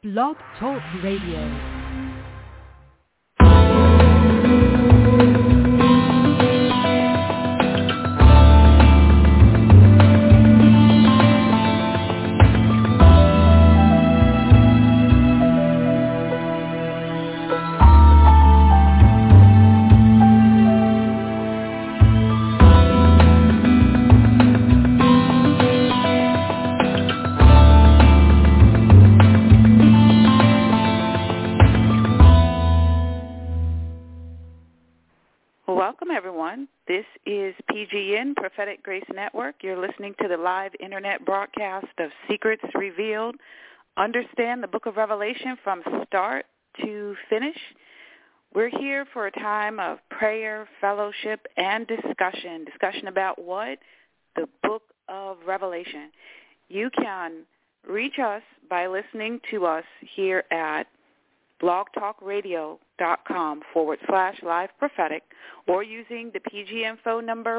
Blog Talk Radio. PGN, Prophetic Grace Network. You're listening to the live internet broadcast of Secrets Revealed. Understand the book of Revelation from start to finish. We're here for a time of prayer, fellowship, and discussion. Discussion about what? The book of Revelation. You can reach us by listening to us here at blogtalkradio.com/live prophetic or using the PGN phone number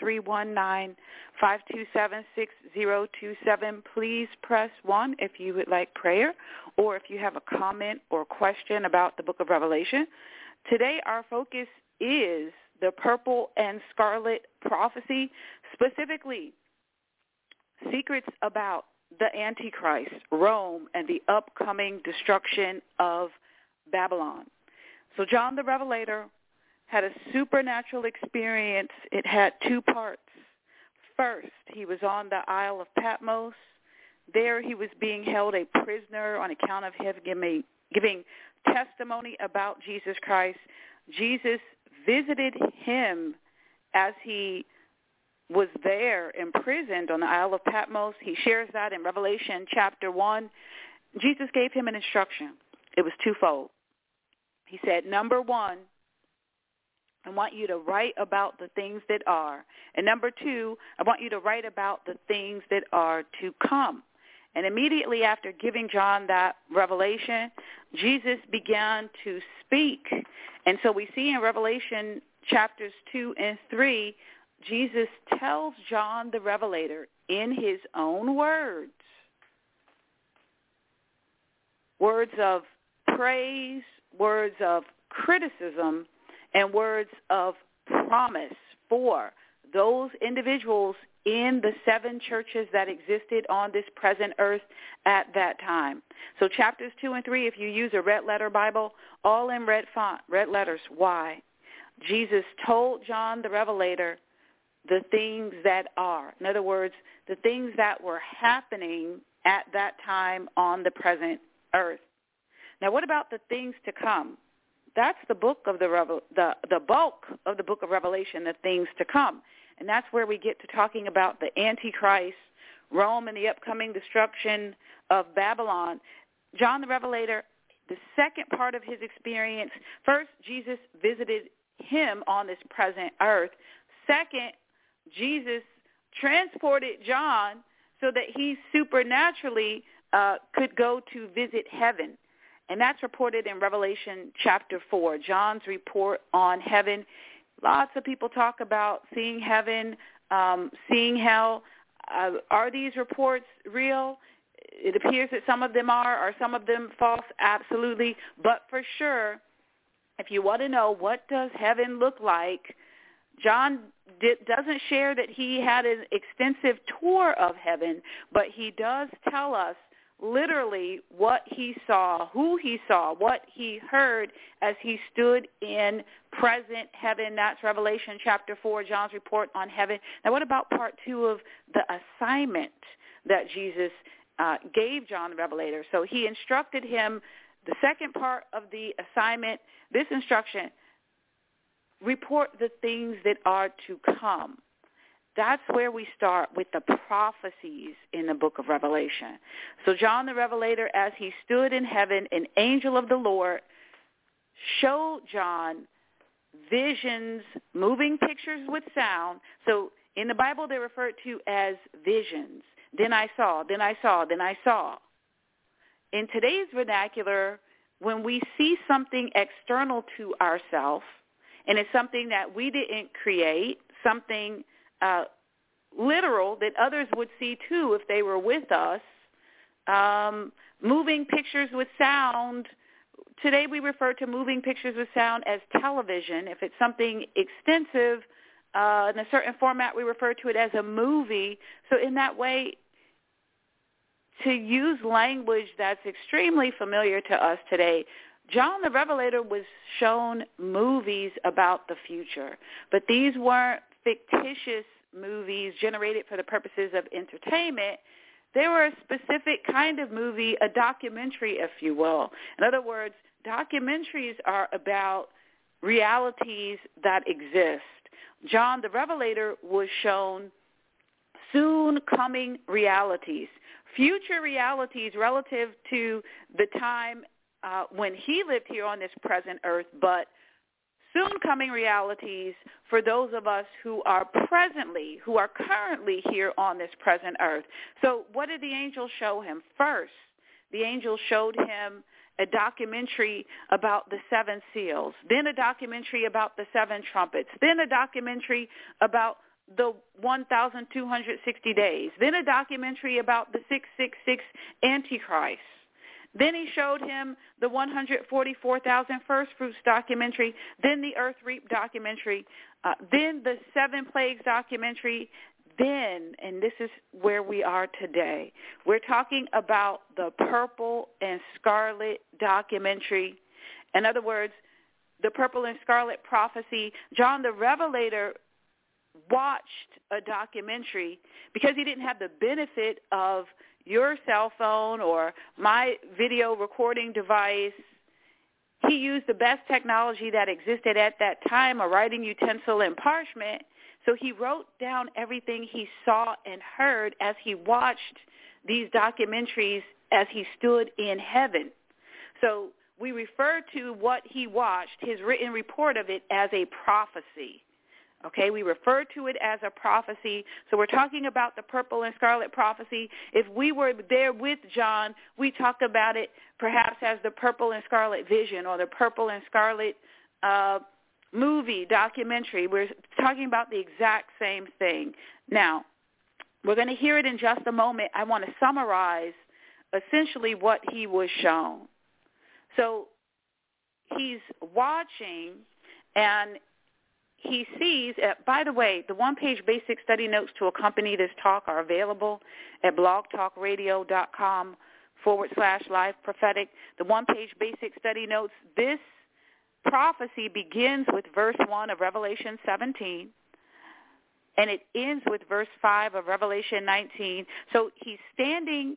1319-527-6027. Please press 1 if you would like prayer or if you have a comment or question about the book of Revelation. Today our focus is the purple and scarlet prophecy, specifically secrets about the Antichrist, Rome, and the upcoming destruction of Babylon. So John the Revelator had a supernatural experience. It had two parts. First, he was on the Isle of Patmos. There he was being held a prisoner on account of him giving testimony about Jesus Christ. Jesus visited him as he was there imprisoned on the Isle of Patmos. He shares that in Revelation chapter 1. Jesus gave him an instruction. It was twofold. He said, number 1, I want you to write about the things that are. And number 2, I want you to write about the things that are to come. And immediately after giving John that revelation, Jesus began to speak. And so we see in Revelation chapters 2 and 3, Jesus tells John the Revelator in his own words of praise, words of criticism, and words of promise for those individuals in the 7 churches that existed on this present earth at that time. So chapters 2 and 3, if you use a red letter Bible, all in red font, red letters. Why? Jesus told John the Revelator the things that are. In other words, the things that were happening at that time on the present earth. Now, what about the things to come? That's the book of the bulk of the book of Revelation, the things to come. And that's where we get to talking about the Antichrist, Rome, and the upcoming destruction of Babylon. John the Revelator, the second part of his experience, first, Jesus visited him on this present earth. Second, Jesus transported John so that he supernaturally could go to visit heaven. And that's reported in Revelation chapter 4, John's report on heaven. Lots of people talk about seeing heaven, seeing hell. Are these reports real? It appears that some of them are some of them false? Absolutely. But for sure, if you want to know what does heaven look like, John doesn't share that he had an extensive tour of heaven, but he does tell us literally what he saw, who he saw, what he heard as he stood in present heaven. That's Revelation chapter 4, John's report on heaven. Now, what about part 2 of the assignment that Jesus gave John the Revelator? So he instructed him, the second part of the assignment, this instruction, report the things that are to come. That's where we start with the prophecies in the book of Revelation. So John the Revelator, as he stood in heaven, an angel of the Lord showed John visions, moving pictures with sound. So in the Bible, they're referred to as visions. Then I saw, then I saw, then I saw. In today's vernacular, when we see something external to ourselves, and it's something that we didn't create, something literal that others would see too if they were with us, moving pictures with sound. Today we refer to moving pictures with sound as television. If it's something extensive in a certain format, we refer to it as a movie. So in that way, to use language that's extremely familiar to us today, John the Revelator was shown movies about the future, but these weren't fictitious movies generated for the purposes of entertainment. They were a specific kind of movie, a documentary, if you will. In other words, documentaries are about realities that exist. John the Revelator was shown soon coming realities, future realities relative to the time when he lived here on this present earth, but soon coming realities for those of us who are currently here on this present earth. So what did the angel show him? First, the angel showed him a documentary about the 7 seals, then a documentary about the 7 trumpets, then a documentary about the 1,260 days, then a documentary about the 666 Antichrist. Then he showed him the 144,000 first fruits documentary, then the earth reap documentary, then the 7 plagues documentary, then, and this is where we are today, we're talking about the purple and scarlet documentary. In other words, the purple and scarlet prophecy. John the Revelator watched a documentary because he didn't have the benefit of your cell phone or my video recording device. He used the best technology that existed at that time, a writing utensil and parchment. So he wrote down everything he saw and heard as he watched these documentaries as he stood in heaven. So we refer to what he watched, his written report of it, as a prophecy. Okay, we refer to it as a prophecy. So we're talking about the purple and scarlet prophecy. If we were there with John, we talk about it perhaps as the purple and scarlet vision or the purple and scarlet movie, documentary. We're talking about the exact same thing. Now, we're going to hear it in just a moment. I want to summarize essentially what he was shown. So he's watching and he sees, by the way, the one-page basic study notes to accompany this talk are available at blogtalkradio.com/live prophetic. The one-page basic study notes, this prophecy begins with verse 1 of Revelation 17, and it ends with verse 5 of Revelation 19. So he's standing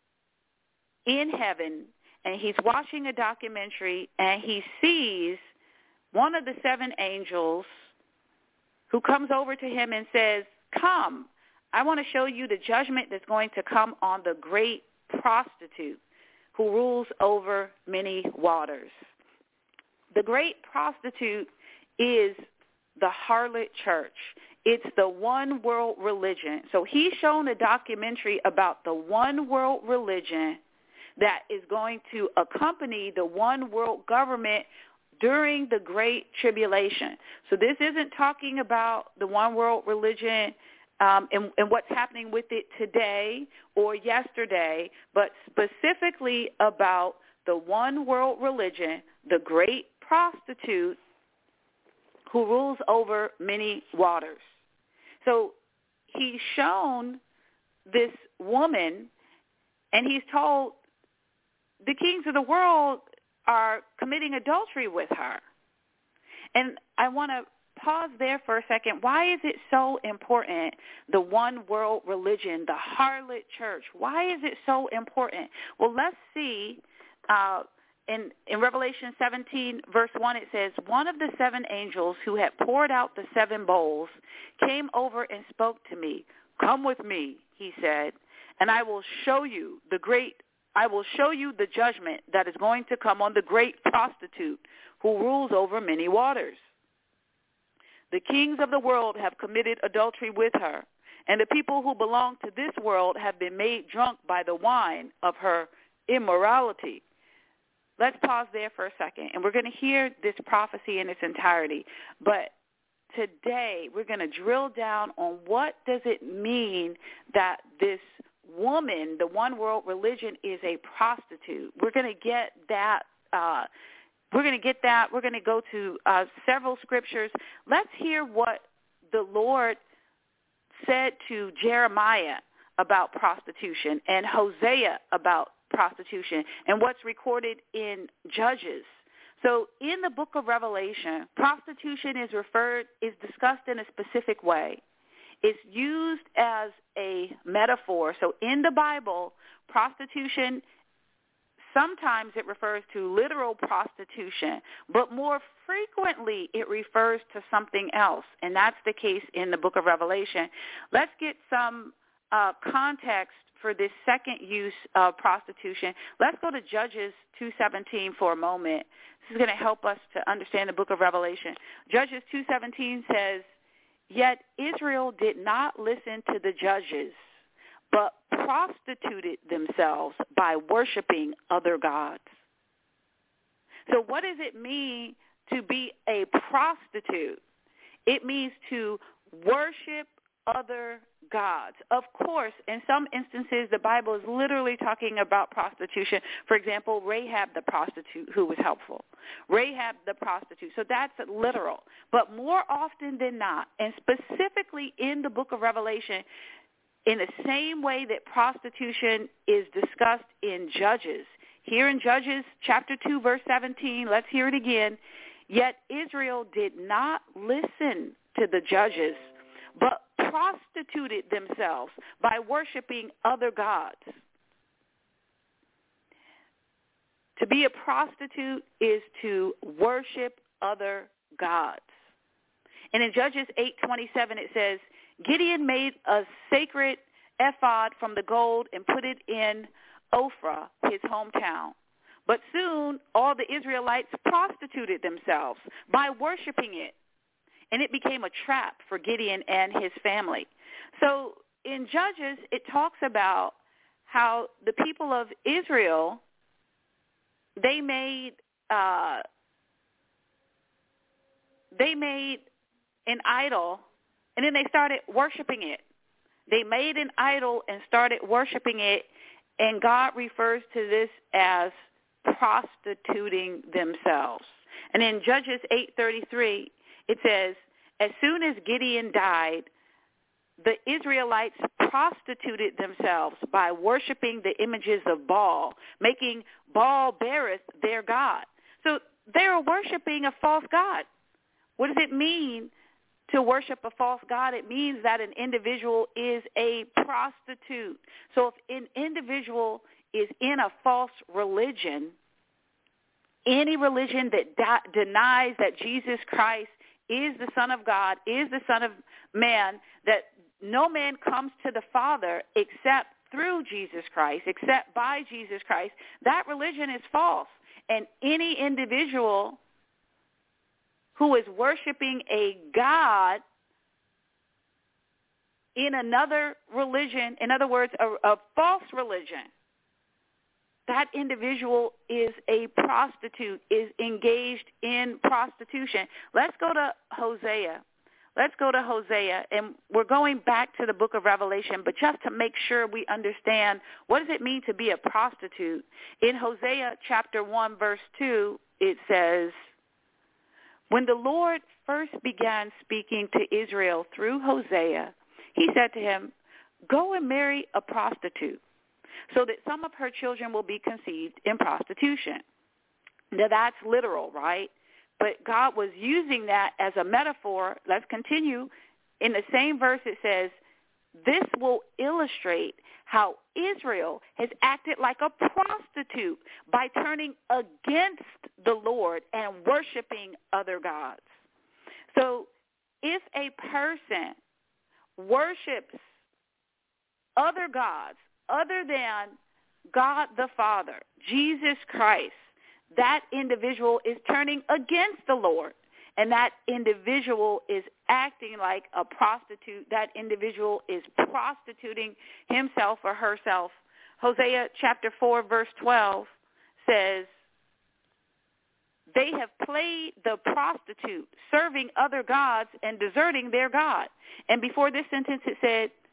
in heaven, and he's watching a documentary, and he sees one of the 7 angels who comes over to him and says, "Come, I want to show you the judgment that's going to come on the great prostitute who rules over many waters." The great prostitute is the harlot church. It's the one world religion. So he's shown a documentary about the one world religion that is going to accompany the one world government during the Great Tribulation. So this isn't talking about the one world religion and what's happening with it today or yesterday, but specifically about the one world religion, the great prostitute who rules over many waters. So he's shown this woman, and he's told the kings of the world are committing adultery with her. And I want to pause there for a second. Why is it so important, the one world religion, the harlot church? Why is it so important? Well, let's see. In Revelation 17, verse 1, it says, "One of the 7 angels who had poured out the 7 bowls came over and spoke to me. 'Come with me,' he said, 'and I will show you the judgment that is going to come on the great prostitute who rules over many waters. The kings of the world have committed adultery with her, and the people who belong to this world have been made drunk by the wine of her immorality.'" Let's pause there for a second, and we're going to hear this prophecy in its entirety. But today we're going to drill down on what does it mean that this woman, the one world religion, is a prostitute. We're going to get that. We're going to go to several scriptures. Let's hear what the Lord said to Jeremiah about prostitution and Hosea about prostitution and what's recorded in Judges. So in the book of Revelation, prostitution is discussed in a specific way. It's used as a metaphor. So in the Bible, prostitution, sometimes it refers to literal prostitution, but more frequently it refers to something else, and that's the case in the book of Revelation. Let's get some context for this second use of prostitution. Let's go to Judges 2:17 for a moment. This is going to help us to understand the book of Revelation. Judges 2:17 says, "Yet Israel did not listen to the judges, but prostituted themselves by worshiping other gods." So what does it mean to be a prostitute? It means to worship other gods. Of course, in some instances, the Bible is literally talking about prostitution. For example, Rahab the prostitute who was helpful. Rahab the prostitute. So that's literal. But more often than not, and specifically in the book of Revelation, in the same way that prostitution is discussed in Judges, here in Judges chapter 2, verse 17, let's hear it again. "Yet Israel did not listen to the judges, but prostituted themselves by worshiping other gods." To be a prostitute is to worship other gods. And in Judges 8:27 it says, "Gideon made a sacred ephod from the gold and put it in Ophrah, his hometown. But soon all the Israelites prostituted themselves by worshiping it, and it became a trap for Gideon and his family." So in Judges, it talks about how the people of Israel, they made an idol, and then they started worshiping it. They made an idol and started worshiping it, and God refers to this as prostituting themselves. And in Judges 8:33, it says, "As soon as Gideon died, the Israelites prostituted themselves by worshiping the images of Baal, making Baal Berith their god." So they are worshiping a false god. What does it mean to worship a false god? It means that an individual is a prostitute. So if an individual is in a false religion, any religion that denies that Jesus Christ is the Son of God, is the Son of Man, that no man comes to the Father except through Jesus Christ, except by Jesus Christ, that religion is false. And any individual who is worshiping a god in another religion, in other words, a false religion, that individual is a prostitute, is engaged in prostitution. Let's go to Hosea. And we're going back to the book of Revelation, but just to make sure we understand what does it mean to be a prostitute. In Hosea chapter 1, verse 2, it says, "When the Lord first began speaking to Israel through Hosea, he said to him, 'Go and marry a prostitute, so that some of her children will be conceived in prostitution.'" Now that's literal, right? But God was using that as a metaphor. Let's continue. In the same verse it says, "This will illustrate how Israel has acted like a prostitute by turning against the Lord and worshiping other gods." So if a person worships other gods other than God the Father, Jesus Christ, that individual is turning against the Lord, and that individual is acting like a prostitute. That individual is prostituting himself or herself. Hosea chapter 4, verse 12 says, "They have played the prostitute, serving other gods and deserting their God." And before this sentence it said,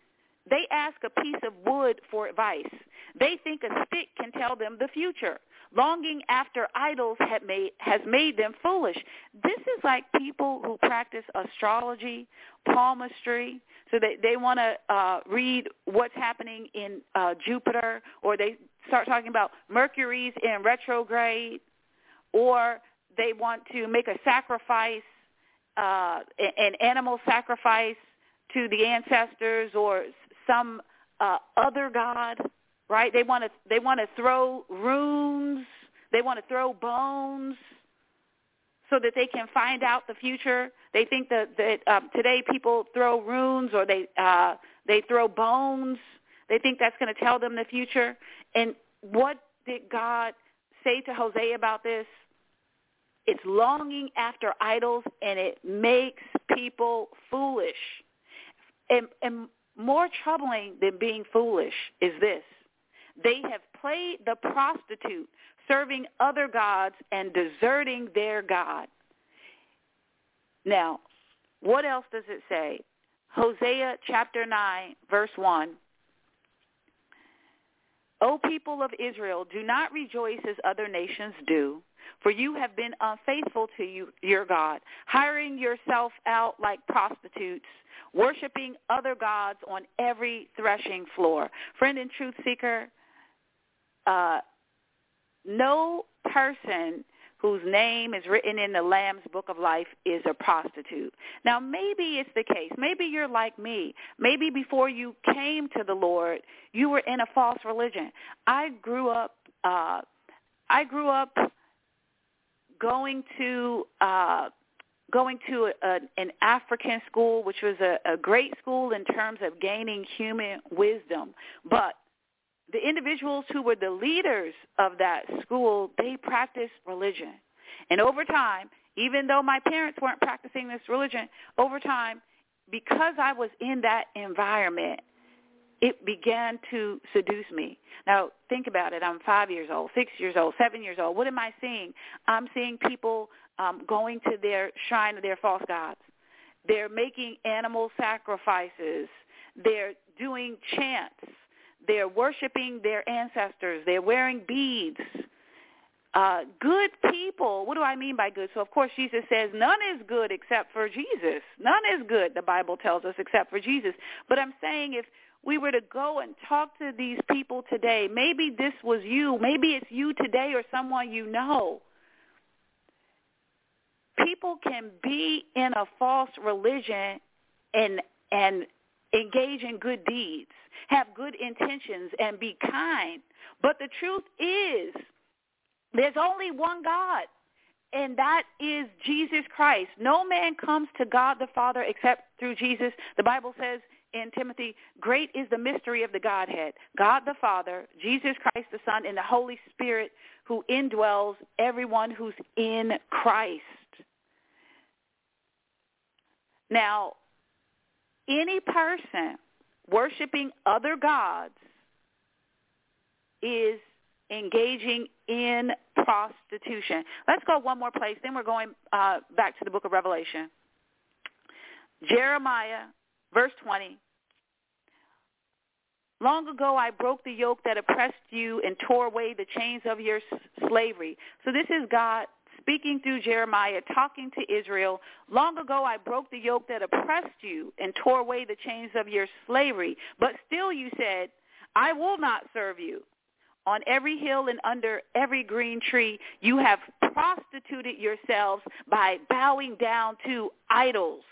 They ask a piece of wood for advice. They think a stick can tell them the future. Longing after idols has made them foolish. This is like people who practice astrology, palmistry. So they want to read what's happening in Jupiter, or they start talking about Mercury's in retrograde, or they want to make a sacrifice, an animal sacrifice to the ancestors or some other god. Right? They want to throw runes. They want to throw bones so that they can find out the future. They think that today people throw runes or they throw bones. They think that's going to tell them the future. And what did God say to Hosea about this? It's longing after idols, and it makes people foolish. And more troubling than being foolish is this. They have played the prostitute, serving other gods and deserting their God. Now, what else does it say? Hosea chapter 9, verse 1. O people of Israel, do not rejoice as other nations do, for you have been unfaithful to your God, hiring yourself out like prostitutes, worshiping other gods on every threshing floor. Friend and truth seeker, no person whose name is written in the Lamb's Book of Life is a prostitute. Now, maybe it's the case. Maybe you're like me. Maybe before you came to the Lord, you were in a false religion. I grew up going to an African school, which was a great school in terms of gaining human wisdom, but the individuals who were the leaders of that school, they practiced religion. And over time, even though my parents weren't practicing this religion, over time, because I was in that environment, it began to seduce me. Now, think about it. I'm 5 years old, 6 years old, 7 years old. What am I seeing? I'm seeing people going to their shrine of their false gods. They're making animal sacrifices. They're doing chants. They're worshiping their ancestors. They're wearing beads. Good people. What do I mean by good? So, of course, Jesus says none is good except for Jesus. None is good, the Bible tells us, except for Jesus. But I'm saying if we were to go and talk to these people today, maybe this was you. Maybe it's you today or someone you know. People can be in a false religion and engage in good deeds, have good intentions, and be kind. But the truth is, there's only one God, and that is Jesus Christ. No man comes to God the Father except through Jesus. The Bible says in Timothy, great is the mystery of the Godhead, God the Father, Jesus Christ the Son, and the Holy Spirit who indwells everyone who's in Christ. Now, any person worshiping other gods is engaging in prostitution. Let's go one more place. Then we're going back to the book of Revelation. Jeremiah, verse 20. Long ago I broke the yoke that oppressed you and tore away the chains of your slavery. So this is God speaking through Jeremiah, talking to Israel. Long ago I broke the yoke that oppressed you and tore away the chains of your slavery. But still you said, I will not serve you. On every hill and under every green tree, you have prostituted yourselves by bowing down to idols.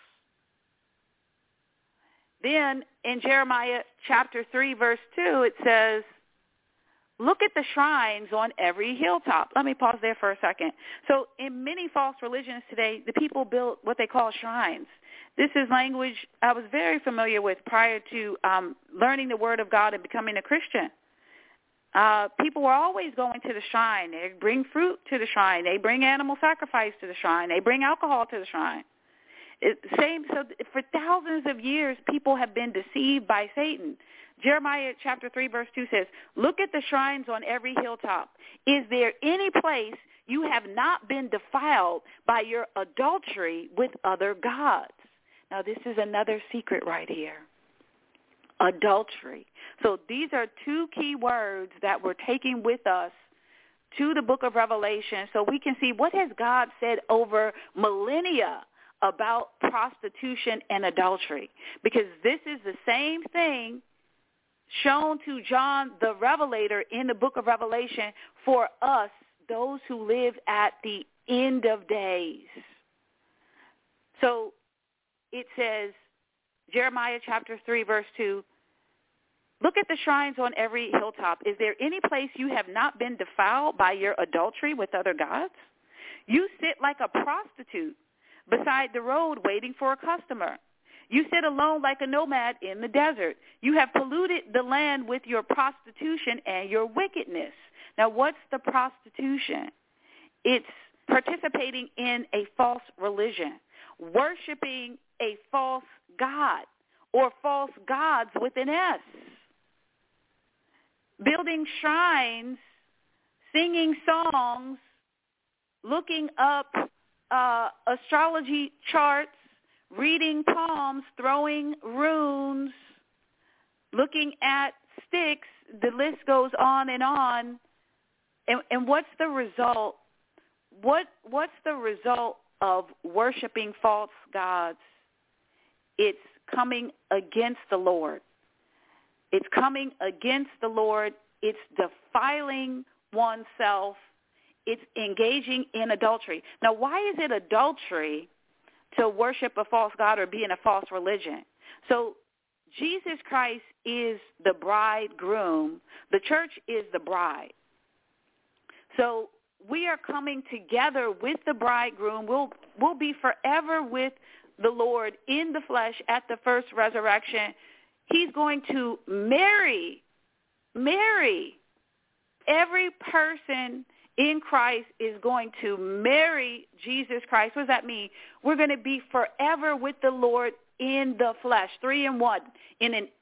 Then in Jeremiah chapter 3, verse 2, it says, look at the shrines on every hilltop. Let me pause there for a second. So in many false religions today, the people built what they call shrines. This is language I was very familiar with prior to learning the Word of God and becoming a Christian. People were always going to the shrine. They bring fruit to the shrine. They bring animal sacrifice to the shrine. They bring alcohol to the shrine. So for thousands of years, people have been deceived by Satan. Jeremiah chapter 3, verse 2 says, look at the shrines on every hilltop. Is there any place you have not been defiled by your adultery with other gods? Now, this is another secret right here. adultery. So these are two key words that we're taking with us to the book of Revelation so we can see what has God said over millennia about prostitution and adultery. Because this is the same thing shown to John the Revelator in the book of Revelation for us, those who live at the end of days. So it says, Jeremiah chapter 3, verse 2, look at the shrines on every hilltop. Is there any place you have not been defiled by your adultery with other gods? You sit like a prostitute beside the road waiting for a customer. You sit alone like a nomad in the desert. You have polluted the land with your prostitution and your wickedness. Now, what's the prostitution? It's participating in a false religion, worshiping a false god or false gods with an S, building shrines, singing songs, looking up astrology charts, reading palms, throwing runes, looking at sticks. The list goes on. And what's the result? What's the result of worshiping false gods? It's coming against the Lord. It's coming against the Lord. It's defiling oneself. It's engaging in adultery. Now, why is it adultery to worship a false god or be in a false religion? So Jesus Christ is the bridegroom. The church is the bride. So we are coming together with the bridegroom. We'll be forever with the Lord in the flesh at the first resurrection. He's going to marry. Every person in Christ is going to marry Jesus Christ. What does that mean? We're going to be forever with the Lord in the flesh, 3 in 1, in an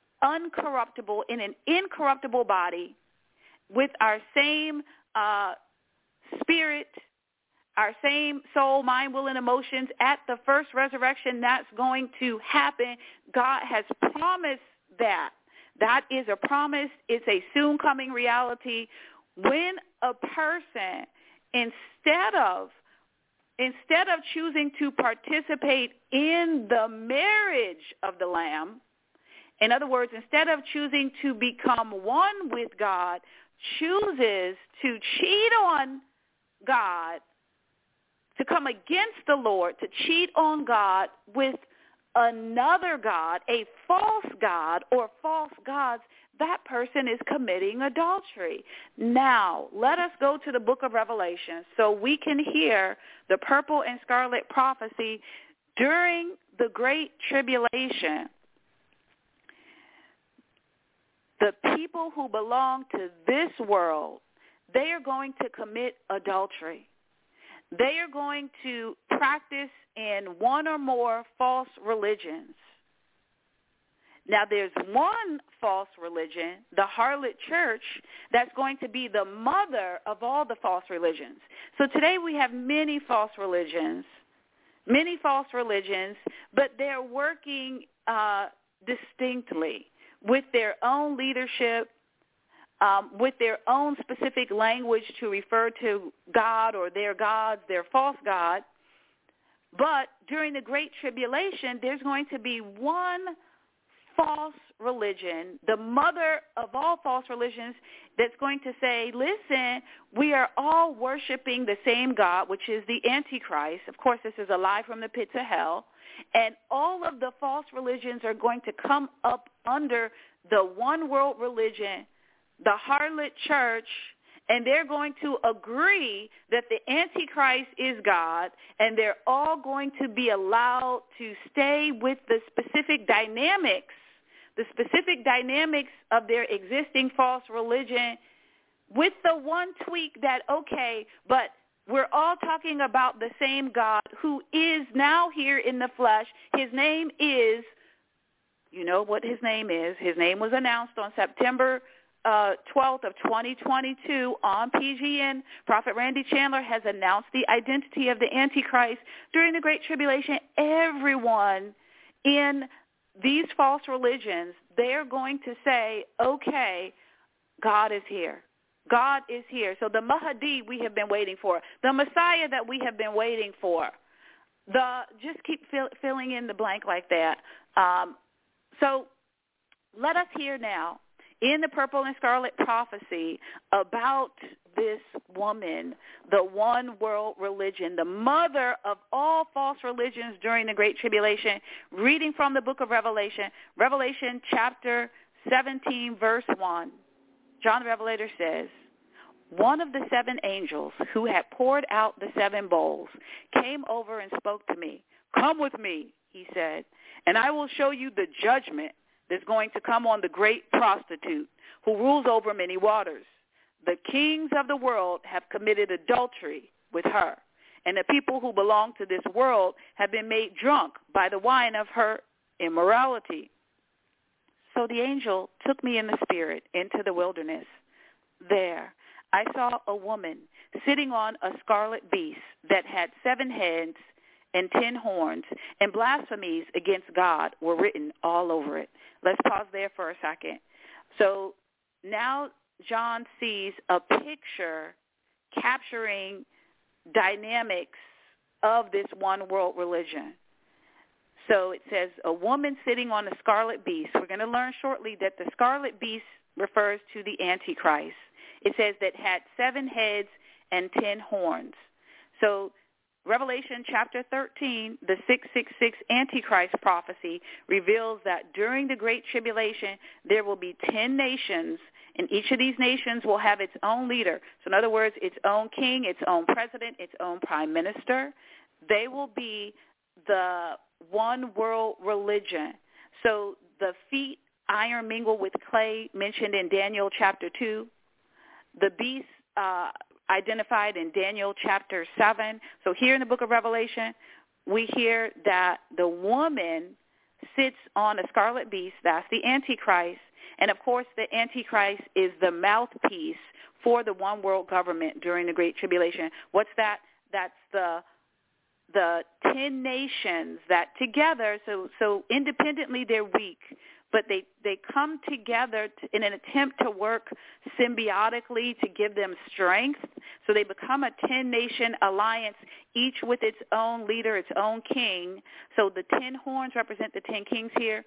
incorruptible body, with our same spirit, our same soul, mind, will, and emotions. At the first resurrection, that's going to happen. God has promised that. That is a promise. It's a soon coming reality. When a person, instead of choosing to participate in the marriage of the Lamb, in other words, instead of choosing to become one with God, chooses to cheat on God, to come against the Lord, to cheat on God with another God, a false God or false gods, that person is committing adultery. Now, let us go to the book of Revelation so we can hear the purple and scarlet prophecy during the Great Tribulation. The people who belong to this world, they are going to commit adultery. They are going to practice in one or more false religions. Now, there's one false religion, the harlot church, that's going to be the mother of all the false religions. So today we have many false religions, but they're working distinctly with their own leadership, with their own specific language to refer to God or their gods, their false god. But during the Great Tribulation, there's going to be one false religion, the mother of all false religions, that's going to say, listen, we are all worshiping the same God, which is the Antichrist. Of course, this is a lie from the pits of hell. And all of the false religions are going to come up under the one world religion, the harlot church, and they're going to agree that the Antichrist is God, and they're all going to be allowed to stay with the specific dynamics of their existing false religion, with the one tweak that, okay, but we're all talking about the same God who is now here in the flesh. His name is, you know what his name is. His name was announced on September 12th of 2022 on PGN. Prophet Randy Chandler has announced the identity of the Antichrist. During the Great Tribulation, everyone in these false religions, they're going to say, okay, God is here. God is here. So the Mahdi we have been waiting for, the Messiah that we have been waiting for, just keep filling in the blank like that. So let us hear now in the Purple and Scarlet Prophecy about this woman, the one world religion, the mother of all false religions during the Great Tribulation, reading from the book of Revelation, Revelation chapter 17, verse 1. John the Revelator says, one of the seven angels who had poured out the seven bowls came over and spoke to me. Come with me, he said, and I will show you the judgment that's going to come on the great prostitute who rules over many waters. The kings of the world have committed adultery with her, and the people who belong to this world have been made drunk by the wine of her immorality. So the angel took me in the spirit into the wilderness. There I saw a woman sitting on a scarlet beast that had 7 heads and 10 horns, and blasphemies against God were written all over it. Let's pause there for a second. So now John sees a picture capturing dynamics of this one world religion. So it says a woman sitting on a scarlet beast. We're going to learn shortly that the scarlet beast refers to the Antichrist. It says that had 7 heads and 10 horns. So Revelation chapter 13, the 666 Antichrist prophecy reveals that during the Great Tribulation, there will be 10 nations, and each of these nations will have its own leader. So in other words, its own king, its own president, its own prime minister. They will be the one world religion. So the feet, iron mingled with clay, mentioned in Daniel chapter 2. The beast identified in Daniel chapter 7. So here in the book of Revelation, we hear that the woman sits on a scarlet beast. That's the Antichrist. And, of course, the Antichrist is the mouthpiece for the one world government during the Great Tribulation. What's that? That's the 10 nations that together, so independently they're weak, but they come together in an attempt to work symbiotically to give them strength. So they become a 10-nation alliance, each with its own leader, its own king. So the 10 horns represent the 10 kings here.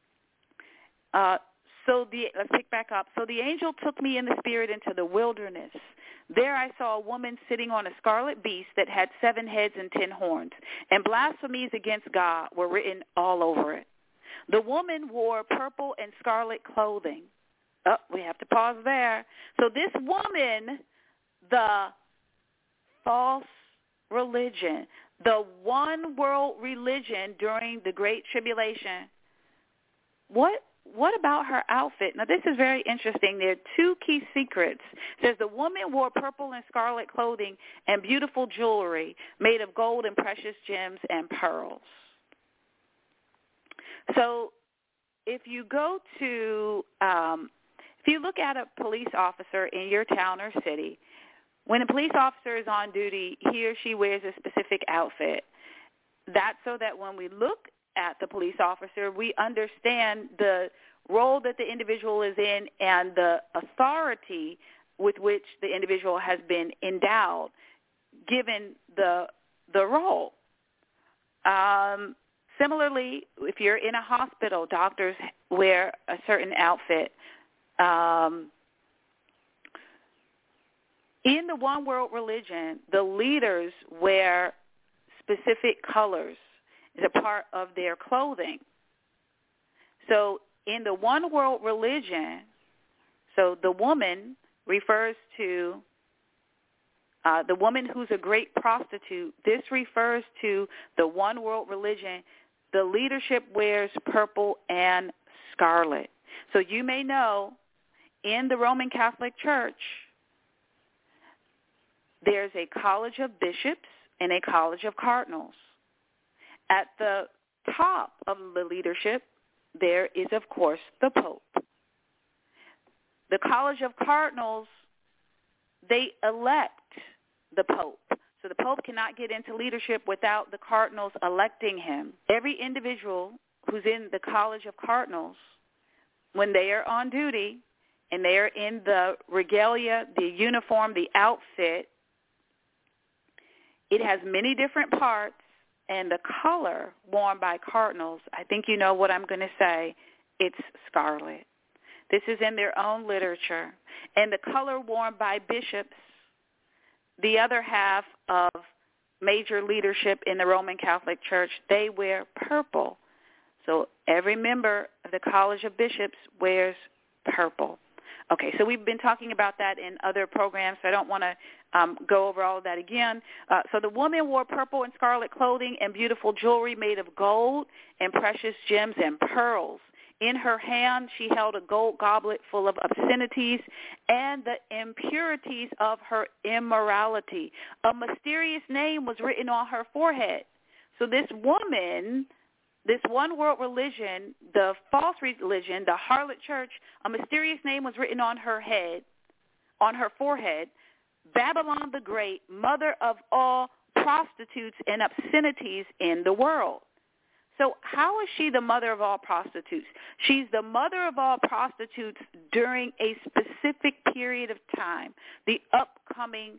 Let's pick back up. So the angel took me in the spirit into the wilderness. There I saw a woman sitting on a scarlet beast that had 7 heads and 10 horns, and blasphemies against God were written all over it. The woman wore purple and scarlet clothing. Oh, we have to pause there. So this woman, the false religion, the one world religion during the Great Tribulation, what about her outfit? Now, this is very interesting. There are 2 key secrets. It says the woman wore purple and scarlet clothing and beautiful jewelry made of gold and precious gems and pearls. So if you go to, if you look at a police officer in your town or city, when a police officer is on duty, he or she wears a specific outfit. That's so that when we look at the police officer, we understand the role that the individual is in and the authority with which the individual has been endowed, given the role. Similarly, if you're in a hospital, doctors wear a certain outfit. In the one world religion, the leaders wear specific colors as a part of their clothing. So in the one world religion, so the woman refers to the woman who's a great prostitute. This refers to the one world religion. The leadership wears purple and scarlet. So you may know in the Roman Catholic Church, there's a college of bishops and a college of cardinals. At the top of the leadership, there is, of course, the Pope. The College of Cardinals, they elect the Pope. So the Pope cannot get into leadership without the cardinals electing him. Every individual who's in the College of Cardinals, when they are on duty and they are in the regalia, the uniform, the outfit, it has many different parts, and the color worn by cardinals, I think you know what I'm going to say, it's scarlet. This is in their own literature. And the color worn by bishops, the other half of major leadership in the Roman Catholic Church, they wear purple. So every member of the College of Bishops wears purple. Okay, so we've been talking about that in other programs, so I don't want to go over all of that again. So the woman wore purple and scarlet clothing and beautiful jewelry made of gold and precious gems and pearls. In her hand, she held a gold goblet full of obscenities and the impurities of her immorality. A mysterious name was written on her forehead. So this woman, this one world religion, the false religion, the harlot church, a mysterious name was written on her head, on her forehead, Babylon the Great, mother of all prostitutes and obscenities in the world. So how is she the mother of all prostitutes? She's the mother of all prostitutes during a specific period of time, the upcoming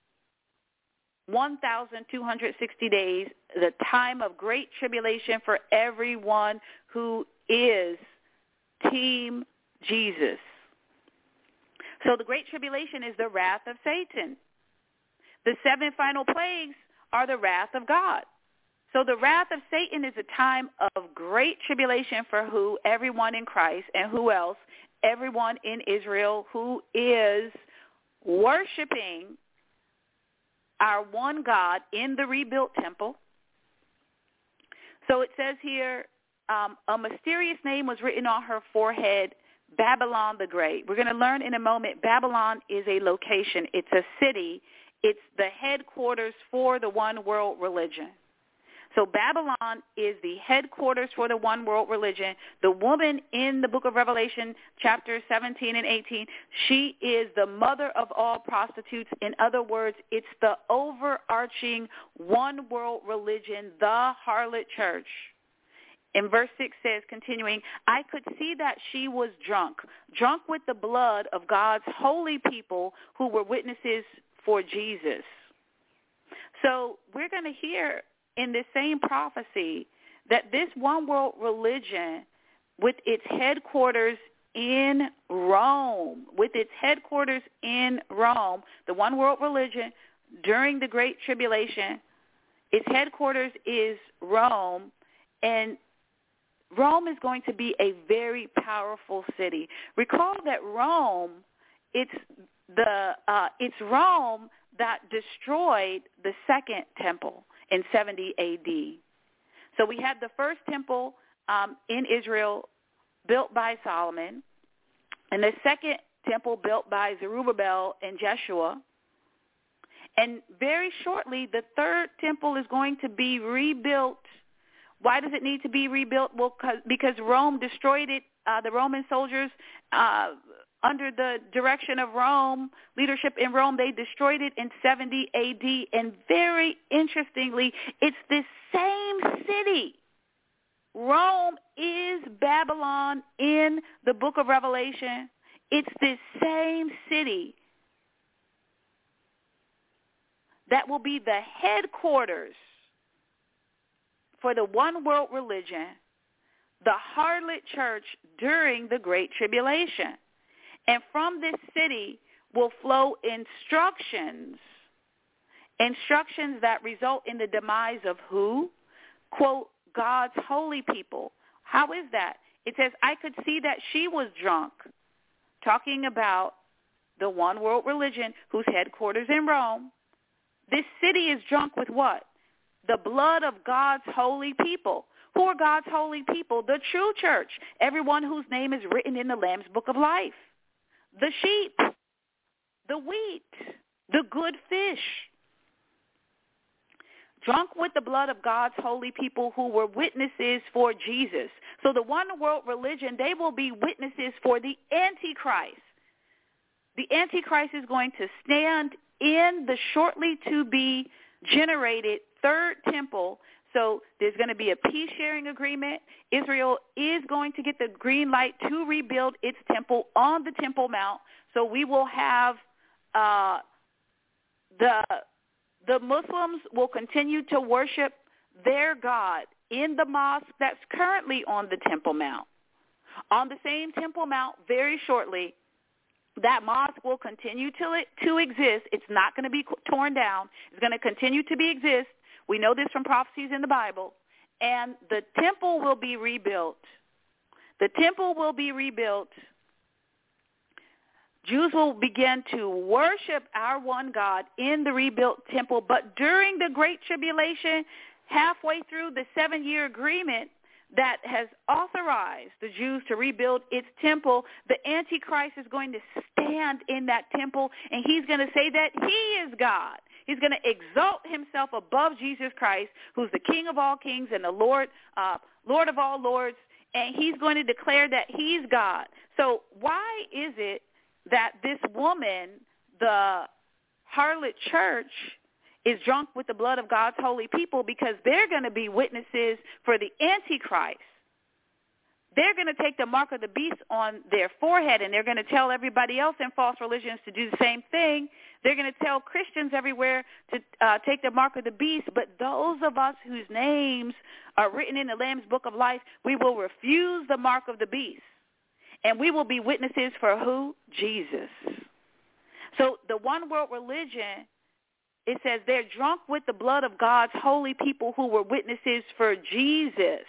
1,260 days, the time of great tribulation for everyone who is Team Jesus. So the great tribulation is the wrath of Satan. The 7 final plagues are the wrath of God. So the wrath of Satan is a time of great tribulation for who? Everyone in Christ. And who else? Everyone in Israel who is worshiping our one God in the rebuilt temple. So it says here, a mysterious name was written on her forehead, Babylon the Great. We're going to learn in a moment, Babylon is a location. It's a city. It's the headquarters for the one world religion. So Babylon is the headquarters for the one world religion. The woman in the book of Revelation, chapters 17 and 18, she is the mother of all prostitutes. In other words, it's the overarching one world religion, the harlot church. In verse 6 says, continuing, I could see that she was drunk with the blood of God's holy people who were witnesses for Jesus. So we're going to hear in this same prophecy that this one world religion with its headquarters in Rome, the one world religion during the Great Tribulation, its headquarters is Rome, and Rome is going to be a very powerful city. Recall that Rome, it's Rome that destroyed the second temple in 70 A.D. So we had the first temple in Israel built by Solomon, and the second temple built by Zerubbabel and Jeshua. And very shortly, the third temple is going to be rebuilt. Why does it need to be rebuilt? Well, because Rome destroyed it. The Roman soldiers, under the direction of Rome, leadership in Rome, they destroyed it in 70 A.D. And very interestingly, it's this same city. Rome is Babylon in the book of Revelation. It's this same city that will be the headquarters for the one world religion, the harlot church during the Great Tribulation. And from this city will flow instructions that result in the demise of who? Quote, God's holy people. How is that? It says, I could see that she was drunk, talking about the one world religion whose headquarters in Rome. This city is drunk with what? The blood of God's holy people. Who are God's holy people? The true church, everyone whose name is written in the Lamb's Book of Life. The sheep, the wheat, the good fish. Drunk with the blood of God's holy people who were witnesses for Jesus. So the one world religion, they will be witnesses for the Antichrist. The Antichrist is going to stand in the shortly to be generated third temple, So there's going to be a peace-sharing agreement. Israel is going to get the green light to rebuild its temple on the Temple Mount. So we will have the Muslims will continue to worship their God in the mosque that's currently on the Temple Mount. On the same Temple Mount, very shortly, that mosque will continue to exist. It's not going to be torn down. It's going to continue to exist. We know this from prophecies in the Bible. And the temple will be rebuilt. The temple will be rebuilt. Jews will begin to worship our one God in the rebuilt temple. But during the Great Tribulation, halfway through the 7-year agreement that has authorized the Jews to rebuild its temple, the Antichrist is going to stand in that temple, and he's going to say that he is God. He's going to exalt himself above Jesus Christ, who's the King of all kings and the Lord of all lords, and he's going to declare that he's God. So why is it that this woman, the harlot church, is drunk with the blood of God's holy people? Because they're going to be witnesses for the Antichrist. They're going to take the mark of the beast on their forehead, and they're going to tell everybody else in false religions to do the same thing. They're going to tell Christians everywhere to take the mark of the beast. But those of us whose names are written in the Lamb's Book of Life, we will refuse the mark of the beast. And we will be witnesses for who? Jesus. So the one world religion, it says they're drunk with the blood of God's holy people who were witnesses for Jesus.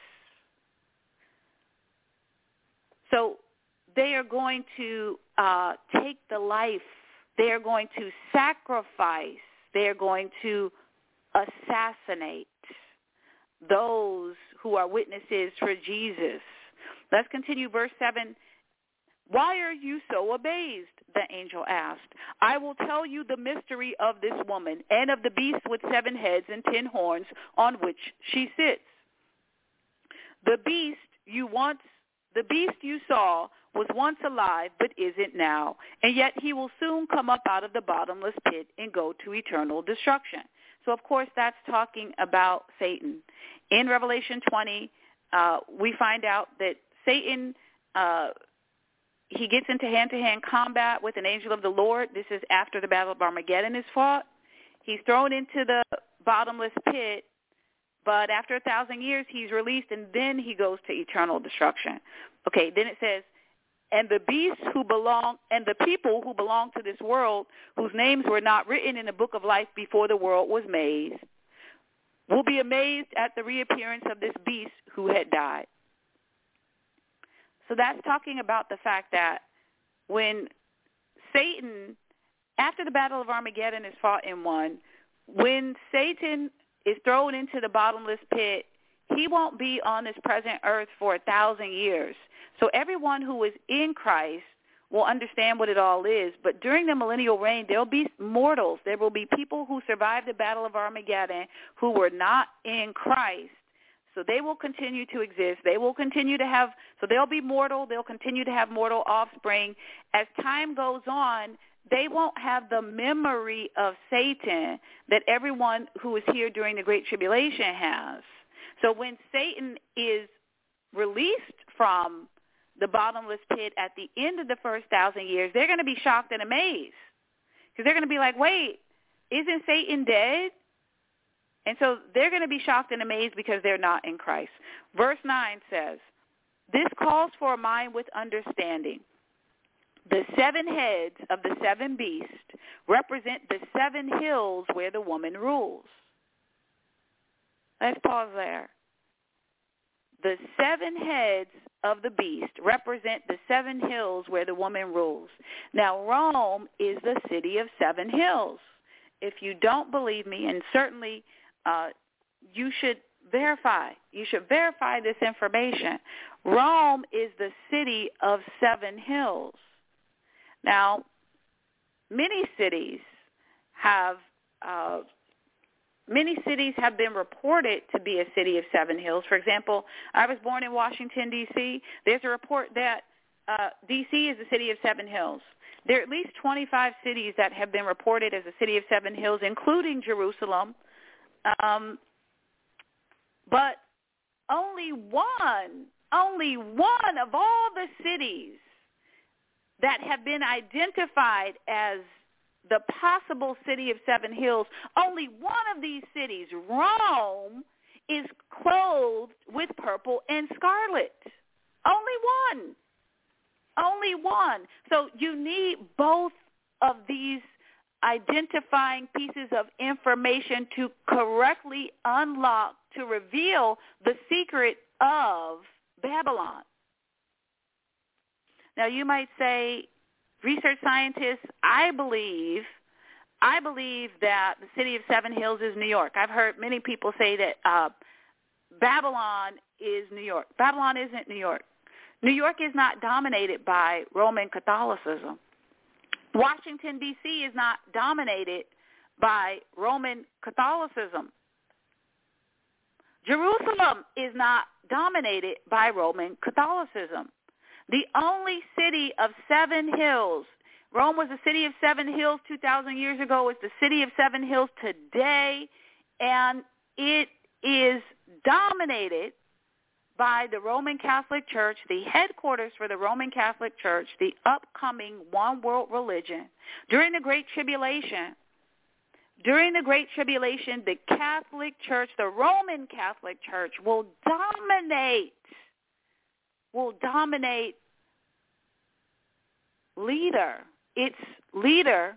So they are going to take the life. They are going to sacrifice. They are going to assassinate those who are witnesses for Jesus. Let's continue verse 7. Why are you so amazed? The angel asked. I will tell you the mystery of this woman and of the beast with 7 heads and 10 horns on which she sits. The beast you saw was once alive but isn't now, and yet he will soon come up out of the bottomless pit and go to eternal destruction. So, of course, that's talking about Satan. In Revelation 20, we find out that Satan he gets into hand-to-hand combat with an angel of the Lord. This is after the Battle of Armageddon is fought. He's thrown into the bottomless pit, but after 1,000 years, he's released, and then he goes to eternal destruction. Okay, then it says, and the beasts who belong, and the people who belong to this world, whose names were not written in the book of life before the world was made, will be amazed at the reappearance of this beast who had died. So that's talking about the fact that when Satan, after the Battle of Armageddon is fought and won, when Satan is thrown into the bottomless pit, he won't be on this present earth for 1,000 years. So everyone who is in Christ will understand what it all is. But during the millennial reign, there will be mortals. There will be people who survived the Battle of Armageddon who were not in Christ. So they will continue to exist. They will continue to have, so they'll be mortal. They'll continue to have mortal offspring. As time goes on, they won't have the memory of Satan that everyone who is here during the Great Tribulation has. So when Satan is released from the bottomless pit at the end of the first 1,000 years, they're going to be shocked and amazed. Because they're going to be like, wait, isn't Satan dead? And so they're going to be shocked and amazed because they're not in Christ. Verse 9 says, this calls for a mind with understanding. The 7 heads of the 7 beasts represent the 7 hills where the woman rules. Let's pause there. The 7 heads of the beast represent the 7 hills where the woman rules. Now, Rome is the city of 7 hills. If you don't believe me, and certainly you should verify. You should verify this information. Rome is the city of 7 hills. Now, many cities have been reported to be a city of 7 hills. For example, I was born in Washington, D.C. There's a report that D.C. is a city of 7 hills. There are at least 25 cities that have been reported as a city of 7 hills, including Jerusalem. But only one of all the cities that have been identified as the possible city of seven hills, only one of these cities, Rome, is clothed with purple and scarlet. Only one. So you need both of these identifying pieces of information to correctly unlock, to reveal the secret of Babylon. Now you might say, research scientists, I believe that the city of seven hills is New York. I've heard many people say that Babylon is New York. Babylon isn't New York. New York is not dominated by Roman Catholicism. Washington, D.C. is not dominated by Roman Catholicism. Jerusalem is not dominated by Roman Catholicism. The only city of seven hills, Rome was a city of seven hills 2,000 years ago. It's the city of seven hills today, and it is dominated by the Roman Catholic Church, the headquarters for the Roman Catholic Church, the upcoming one world religion. During the Great Tribulation, the Catholic Church, the Roman Catholic Church will dominate its leader,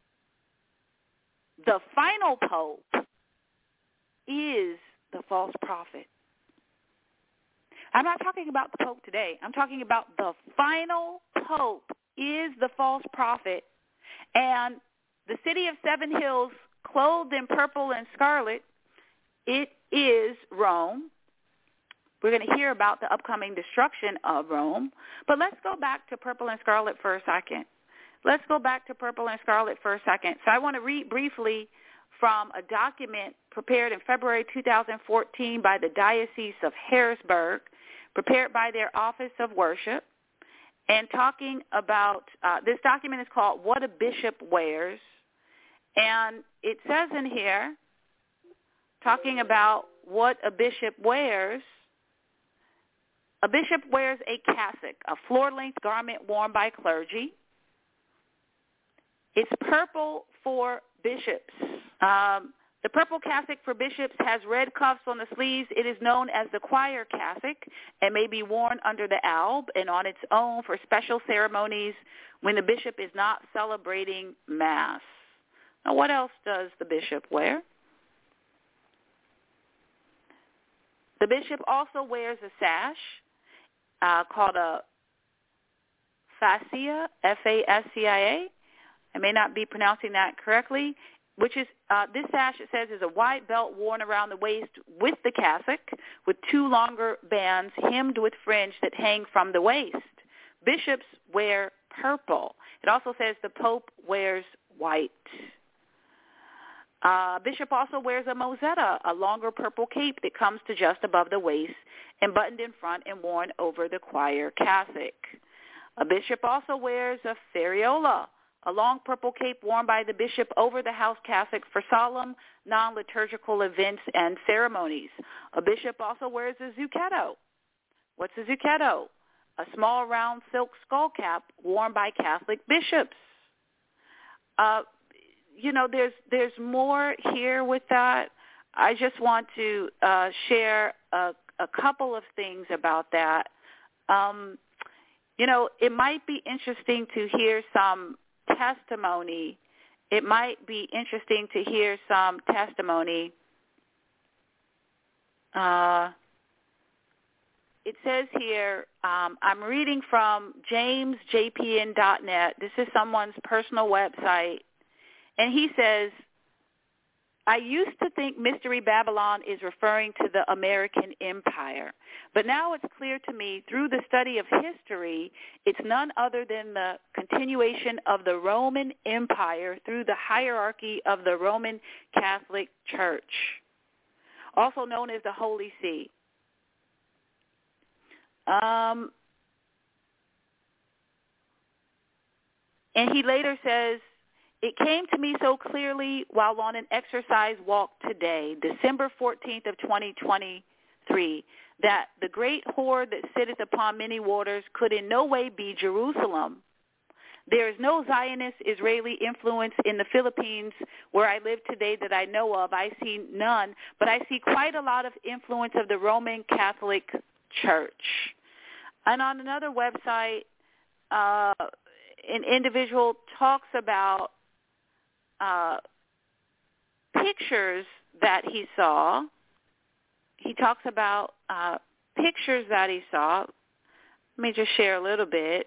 the final pope, is the false prophet. I'm not talking about the pope today. I'm talking about the final pope is the false prophet. And the city of seven hills, clothed in purple and scarlet, it is Rome. We're going to hear about the upcoming destruction of Rome. But let's go back to purple and scarlet for a second. So I want to read briefly from a document prepared in February 2014 by the Diocese of Harrisburg, prepared by their Office of Worship, and talking about, this document is called What a Bishop Wears. And it says in here, talking about what a bishop wears, a bishop wears a cassock, a floor-length garment worn by clergy. It's purple for bishops. The purple cassock for bishops has red cuffs on the sleeves. It is known as the choir cassock and may be worn under the alb and on its own for special ceremonies when the bishop is not celebrating Mass. Now, what else does the bishop wear? The bishop also wears a sash called a fascia, F-A-S-C-I-A. I may not be pronouncing that correctly, which is, this sash, it says, is a wide belt worn around the waist with the cassock, with two longer bands hemmed with fringe that hang from the waist. Bishops wear purple. It also says the Pope wears white. Bishop also wears a mozzetta, a longer purple cape that comes to just above the waist and buttoned in front and worn over the choir cassock. A bishop also wears a ferriola, a long purple cape worn by the bishop over the house cassock for solemn, non-liturgical events and ceremonies. A bishop also wears a zucchetto. What's a zucchetto? A small round silk skull cap worn by Catholic bishops. There's more here with that. I just want to share a couple of things about that. It might be interesting to hear some testimony. It says here, I'm reading from jamesjpn.net. This is someone's personal website. And he says, I used to think Mystery Babylon is referring to the American Empire, but now it's clear to me through the study of history, it's none other than the continuation of the Roman Empire through the hierarchy of the Roman Catholic Church, also known as the Holy See. And he later says, it came to me so clearly while on an exercise walk today, December 14th of 2020, 3, that the great horde that sitteth upon many waters could in no way be Jerusalem. There is no Zionist Israeli influence in the Philippines where I live today that I know of. I see none, but I see quite a lot of influence of the Roman Catholic Church. And on another website, an individual talks about pictures that he saw. He talks about pictures that he saw. Let me just share a little bit.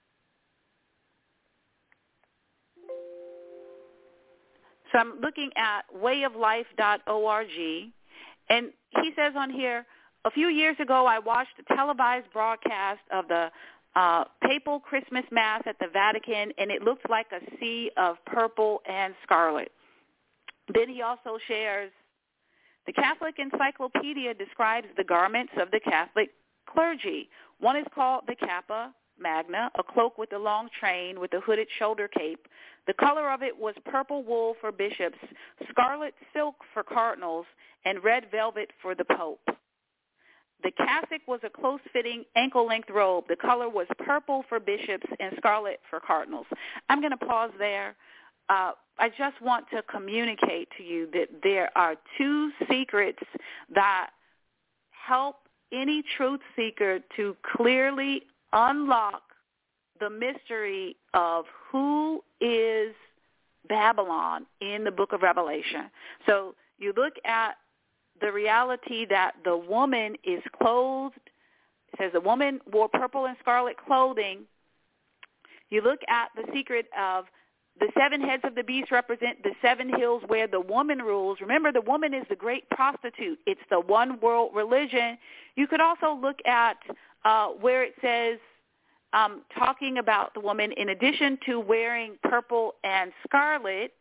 So I'm looking at wayoflife.org, and he says on here, a few years ago I watched a televised broadcast of the Papal Christmas Mass at the Vatican, and it looked like a sea of purple and scarlet. Then he also shares, the Catholic Encyclopedia describes the garments of the Catholic clergy. One is called the Capa Magna, a cloak with a long train with a hooded shoulder cape. The color of it was purple wool for bishops, scarlet silk for cardinals, and red velvet for the Pope. The cassock was a close-fitting ankle-length robe. The color was purple for bishops and scarlet for cardinals. I'm going to pause there. I just want to communicate to you that there are two secrets that help any truth seeker to clearly unlock the mystery of who is Babylon in the book of Revelation. So you look at the reality that the woman is clothed. It says the woman wore purple and scarlet clothing. You look at the secret of the 7 heads of the beast represent the 7 hills where the woman rules. Remember, the woman is the great prostitute. It's the one world religion. You could also look at where it says, talking about the woman, in addition to wearing purple and scarlet,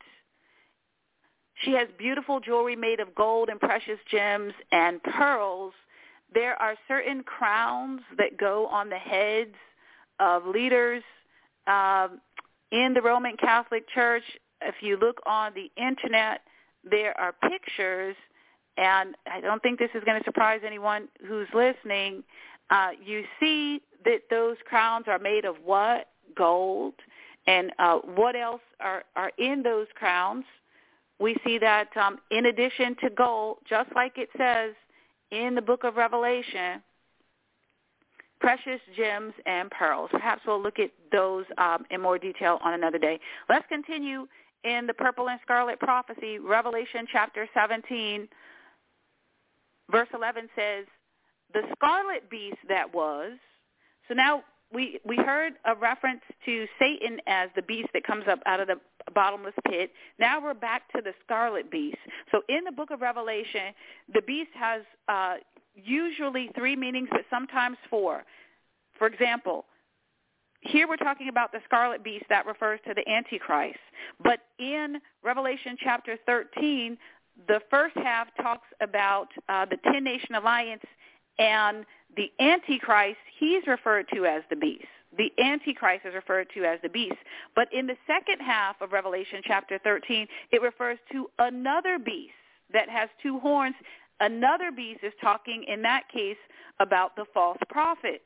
she has beautiful jewelry made of gold and precious gems and pearls. There are certain crowns that go on the heads of leaders in the Roman Catholic Church. If you look on the Internet, there are pictures, and I don't think this is going to surprise anyone who's listening. You see that those crowns are made of what? Gold. And what else are in those crowns? We see that in addition to gold, just like it says in the book of Revelation, precious gems and pearls. Perhaps we'll look at those in more detail on another day. Let's continue in the purple and scarlet prophecy. Revelation chapter 17, verse 11 says, the scarlet beast that was. So now we heard a reference to Satan as the beast that comes up out of the bottomless pit. Now we're back to the scarlet beast. So in the book of Revelation, the beast has usually 3 meanings, but sometimes 4. For example, here we're talking about the scarlet beast that refers to the Antichrist. But in Revelation chapter 13, the first half talks about the 10-nation alliance, and the Antichrist, he's referred to as the beast. The Antichrist is referred to as the beast. But in the second half of Revelation chapter 13, it refers to another beast that has 2 horns. Another beast is talking, in that case, about the false prophet.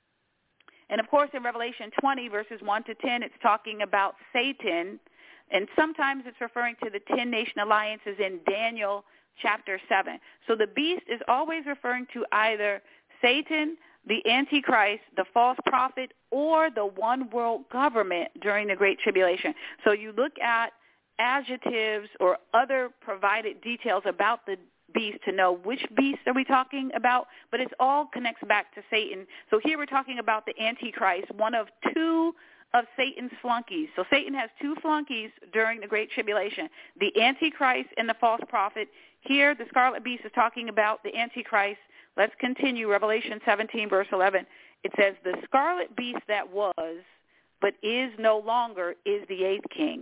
And, of course, in Revelation 20, verses 1 to 10, it's talking about Satan. And sometimes it's referring to the 10-nation alliances in Daniel chapter 7. So the beast is always referring to either Satan, the Antichrist, the false prophet, or the one world government during the Great Tribulation. So you look at adjectives or other provided details about the beast to know which beast are we talking about, but it all connects back to Satan. So here we're talking about the Antichrist, one of 2 of Satan's flunkies. So Satan has 2 flunkies during the Great Tribulation, the Antichrist and the false prophet. Here the scarlet beast is talking about the Antichrist. Let's continue. Revelation 17, verse 11. It says, the scarlet beast that was, but is no longer, is the 8th king.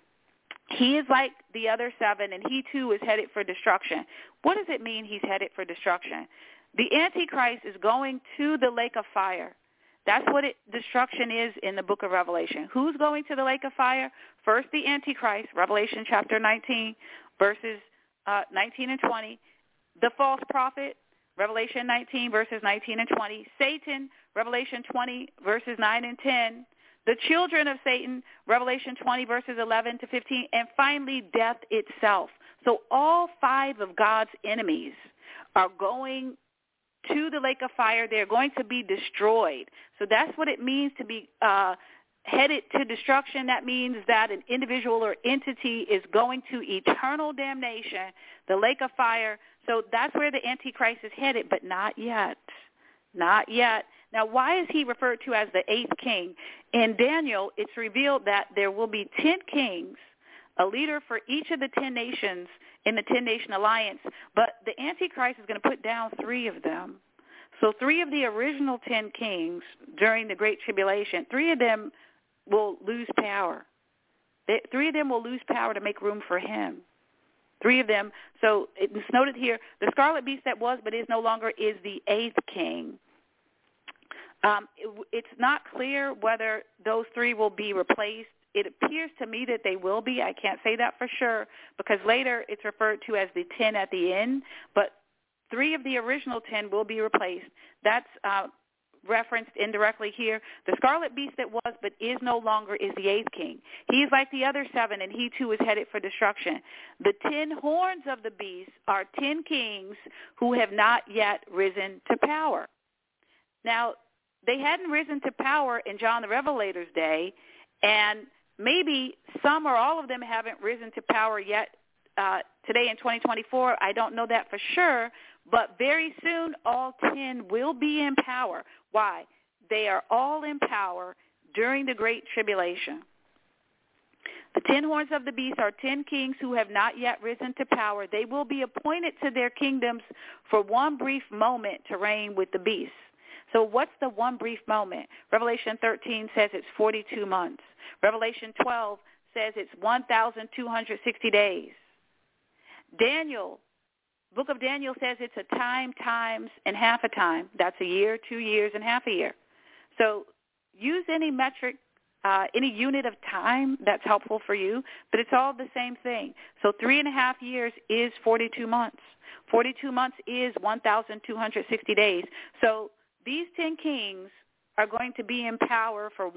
He is like the other 7, and he too is headed for destruction. What does it mean he's headed for destruction? The Antichrist is going to the lake of fire. That's what destruction is in the book of Revelation. Who's going to the lake of fire? First, the Antichrist, Revelation chapter 19, verses 19 and 20. The false prophet, Revelation 19, verses 19 and 20. Satan, Revelation 20, verses 9 and 10. The children of Satan, Revelation 20, verses 11 to 15. And finally, death itself. So all 5 of God's enemies are going to the lake of fire. They're going to be destroyed. So that's what it means to be headed to destruction. That means that an individual or entity is going to eternal damnation, the lake of fire. So that's where the Antichrist is headed, but not yet. Not yet. Now, why is he referred to as the 8th king? In Daniel, it's revealed that there will be 10 kings, a leader for each of the 10 nations in the 10-nation alliance, but the Antichrist is going to put down 3 of them. So 3 of the original 10 kings during the Great Tribulation, 3 of them will lose power. 3 of them will lose power to make room for him. 3 of them. So it's noted here, the scarlet beast that was but is no longer is the 8th king. It's not clear whether those 3 will be replaced. It appears to me that they will be. I can't say that for sure because later it's referred to as the 10 at the end. But 3 of the original 10 will be replaced. That's referenced indirectly here. The scarlet beast that was but is no longer is the 8th king. He is like the other 7, and he too is headed for destruction. The 10 horns of the beast are 10 kings who have not yet risen to power. Now, they hadn't risen to power in John the Revelator's day, and maybe some or all of them haven't risen to power yet today in 2024. I don't know that for sure, but very soon all 10 will be in power. Why? They are all in power during the Great Tribulation. The 10 horns of the beast are 10 kings who have not yet risen to power. They will be appointed to their kingdoms for one brief moment to reign with the beast. So what's the one brief moment? Revelation 13 says it's 42 months. Revelation 12 says it's 1,260 days. Daniel, book of Daniel says it's a time, times, and half a time. That's a year, 2 years, and half a year. So use any metric, any unit of time that's helpful for you, but it's all the same thing. So 3.5 years is 42 months. 42 months is 1,260 days. So these 10 kings are going to be in power for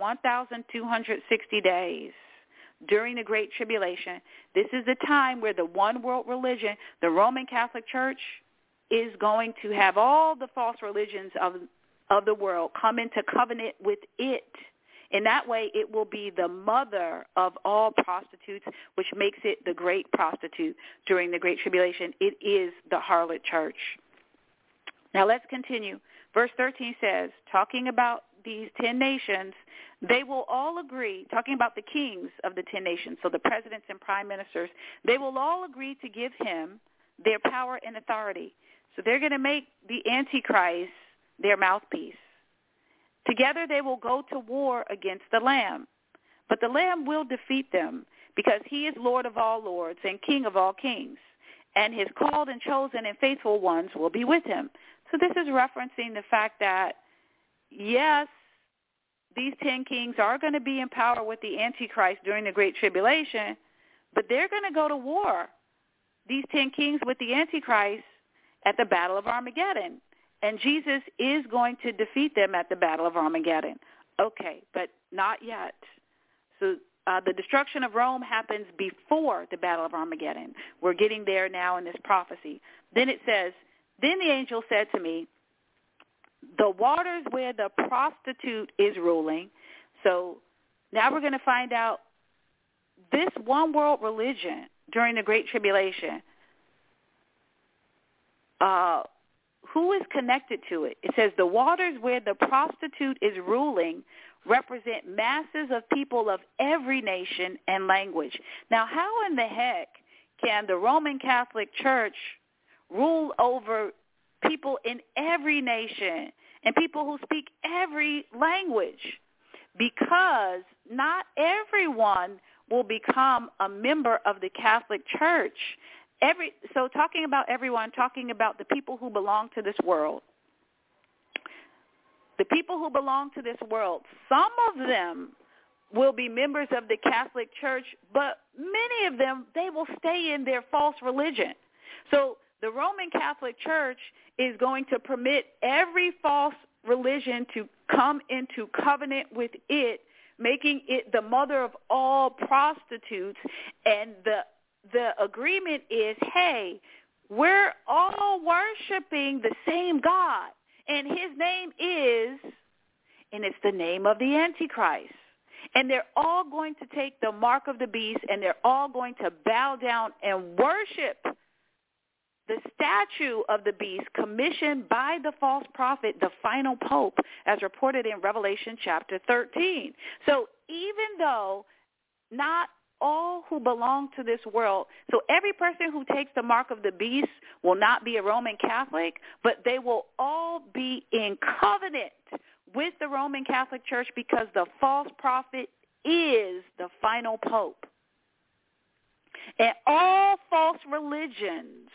1,260 days during the Great Tribulation. This is the time where the one world religion, the Roman Catholic Church, is going to have all the false religions of the world come into covenant with it. In that way, it will be the mother of all prostitutes, which makes it the great prostitute during the Great Tribulation. It is the harlot church. Now let's continue. Verse 13 says, talking about these 10 nations, they will all agree, talking about the kings of the 10 nations, so the presidents and prime ministers, they will all agree to give him their power and authority. So they're going to make the Antichrist their mouthpiece. Together they will go to war against the Lamb. But the Lamb will defeat them because he is Lord of all lords and King of all kings. And his called and chosen and faithful ones will be with him. So this is referencing the fact that, yes, these 10 kings are going to be in power with the Antichrist during the Great Tribulation, but they're going to go to war, these 10 kings with the Antichrist, at the Battle of Armageddon. And Jesus is going to defeat them at the Battle of Armageddon. Okay, but not yet. So the destruction of Rome happens before the Battle of Armageddon. We're getting there now in this prophecy. Then it says, then the angel said to me, the waters where the prostitute is ruling. So now we're going to find out this one world religion during the Great Tribulation, who is connected to it? It says the waters where the prostitute is ruling represent masses of people of every nation and language. Now, how in the heck can the Roman Catholic Church rule over people in every nation and people who speak every language? Because not everyone will become a member of the Catholic Church. So talking about everyone, talking about the people who belong to this world. The people who belong to this world, some of them will be members of the Catholic Church, but many of them, they will stay in their false religion. So the Roman Catholic Church is going to permit every false religion to come into covenant with it, making it the mother of all prostitutes. And the agreement is, hey, we're all worshiping the same God, and his name is, and it's the name of the Antichrist. And they're all going to take the mark of the beast, and they're all going to bow down and worship the statue of the beast commissioned by the false prophet, the final pope, as reported in Revelation chapter 13. So even though not all who belong to this world, so every person who takes the mark of the beast will not be a Roman Catholic, but they will all be in covenant with the Roman Catholic Church because the false prophet is the final pope. And all false religions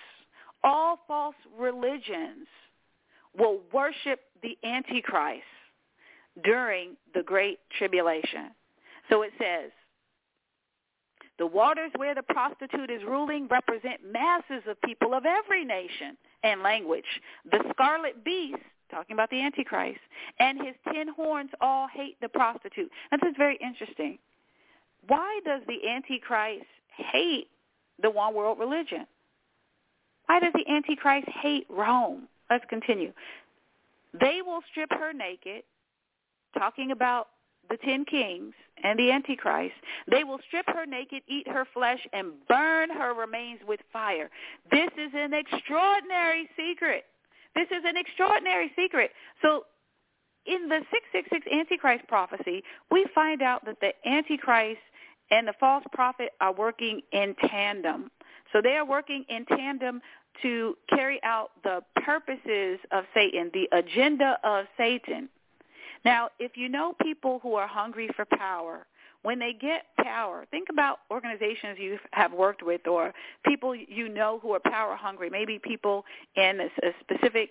will worship the Antichrist during the Great Tribulation. So it says, the waters where the prostitute is ruling represent masses of people of every nation and language. The scarlet beast, talking about the Antichrist, and his 10 horns all hate the prostitute. And this is very interesting. Why does the Antichrist hate the one world religion? Why does the Antichrist hate Rome? Let's continue. They will strip her naked, talking about the 10 kings and the Antichrist. They will strip her naked, eat her flesh, and burn her remains with fire. This is an extraordinary secret. This is an extraordinary secret. So in the 666 Antichrist prophecy, we find out that the Antichrist and the false prophet are working in tandem. So they are working in tandem to carry out the purposes of Satan, the agenda of Satan. Now, if you know people who are hungry for power, when they get power, think about organizations you have worked with or people you know who are power hungry, maybe people in a specific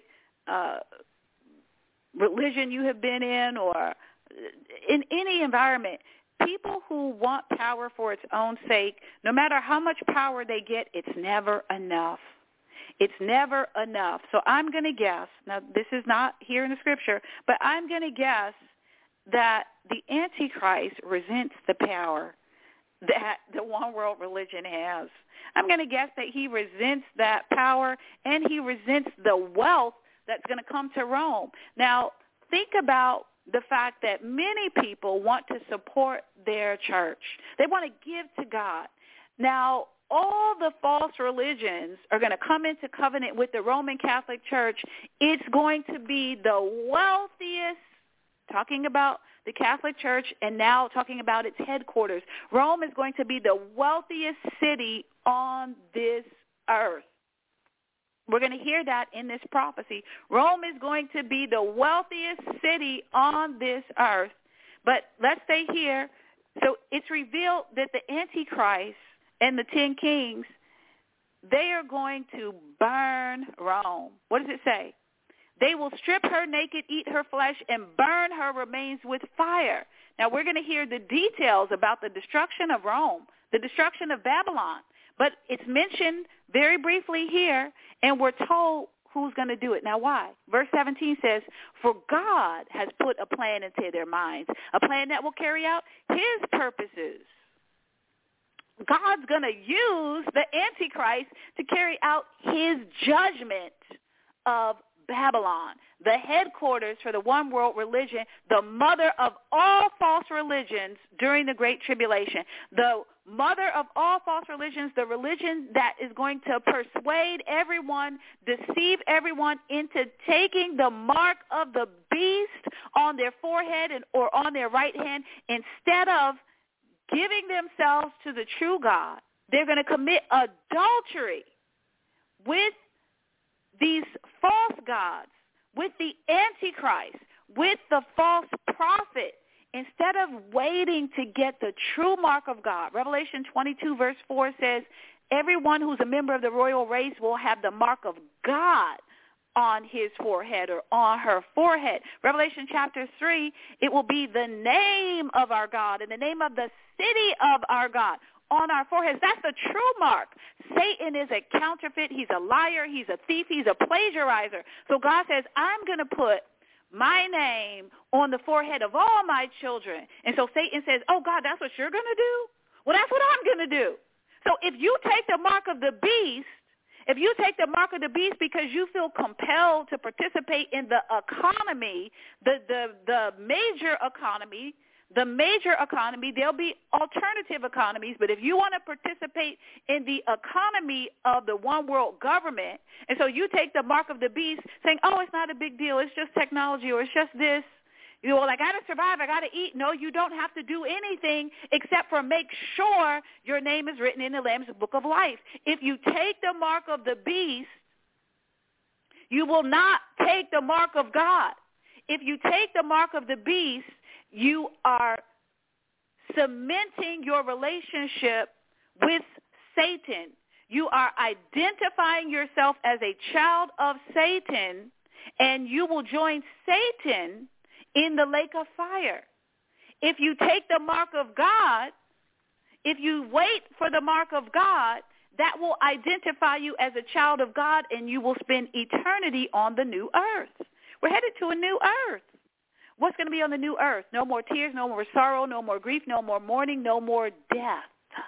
religion you have been in or in any environment. People who want power for its own sake, no matter how much power they get, it's never enough. It's never enough. So I'm going to guess, now this is not here in the scripture, but I'm going to guess that the Antichrist resents the power that the one world religion has. I'm going to guess that he resents that power and he resents the wealth that's going to come to Rome. Now, think about the fact that many people want to support their church. They want to give to God. Now, all the false religions are going to come into covenant with the Roman Catholic Church. It's going to be the wealthiest, talking about the Catholic Church and now talking about its headquarters. Rome is going to be the wealthiest city on this earth. We're going to hear that in this prophecy. Rome is going to be the wealthiest city on this earth. But let's stay here. So it's revealed that the Antichrist and the 10 kings, they are going to burn Rome. What does it say? They will strip her naked, eat her flesh, and burn her remains with fire. Now, we're going to hear the details about the destruction of Rome, the destruction of Babylon. But it's mentioned very briefly here, and we're told who's going to do it. Now, why? Verse 17 says, for God has put a plan into their minds, a plan that will carry out his purposes. God's going to use the Antichrist to carry out his judgment of Babylon, the headquarters for the one world religion, the mother of all false religions during the Great Tribulation, the mother of all false religions, the religion that is going to persuade everyone, deceive everyone into taking the mark of the beast on their forehead or on their right hand instead of giving themselves to the true God. They're going to commit adultery with these false gods, with the Antichrist, with the false prophet, instead of waiting to get the true mark of God. Revelation 22 verse 4 says, everyone who's a member of the royal race will have the mark of God on his forehead or on her forehead. Revelation chapter 3, it will be the name of our God and the name of the city of our God. on our foreheads. That's the true mark. Satan is a counterfeit. He's a liar. He's a thief. He's a plagiarizer. So God says, I'm going to put my name on the forehead of all my children. And so Satan says, oh, God, that's what you're going to do? Well, that's what I'm going to do. So if you take the mark of the beast, because you feel compelled to participate in the economy, the major economy, there'll be alternative economies, but if you want to participate in the economy of the one world government, and so you take the mark of the beast saying, oh, it's not a big deal, it's just technology, or it's just this, you know, well, I got to survive, I got to eat. No, you don't have to do anything except for make sure your name is written in the Lamb's Book of Life. If you take the mark of the beast, you will not take the mark of God. If you take the mark of the beast, you are cementing your relationship with Satan. You are identifying yourself as a child of Satan, and you will join Satan in the lake of fire. If you take the mark of God, if you wait for the mark of God, that will identify you as a child of God, and you will spend eternity on the new earth. We're headed to a new earth. What's going to be on the new earth? No more tears, no more sorrow, no more grief, no more mourning, no more death.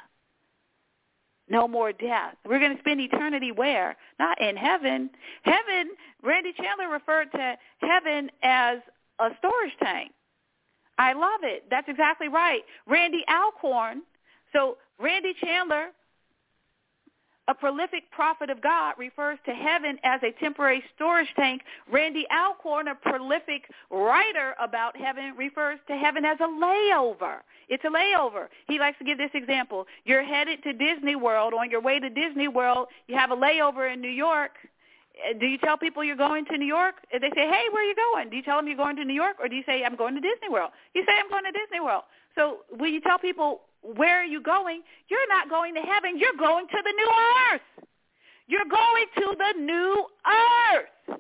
No more death. We're going to spend eternity where? Not in heaven. Heaven, Randy Chandler referred to heaven as a storage tank. I love it. That's exactly right. Randy Alcorn. So Randy Chandler, a prolific prophet of God, refers to heaven as a temporary storage tank. Randy Alcorn, a prolific writer about heaven, refers to heaven as a layover. It's a layover. He likes to give this example. You're headed to Disney World. On your way to Disney World, you have a layover in New York. Do you tell people you're going to New York? If they say, hey, where are you going? Do you tell them you're going to New York, or do you say, I'm going to Disney World? You say, I'm going to Disney World. So when you tell people, where are you going? You're not going to heaven. You're going to the new earth. You're going to the new earth.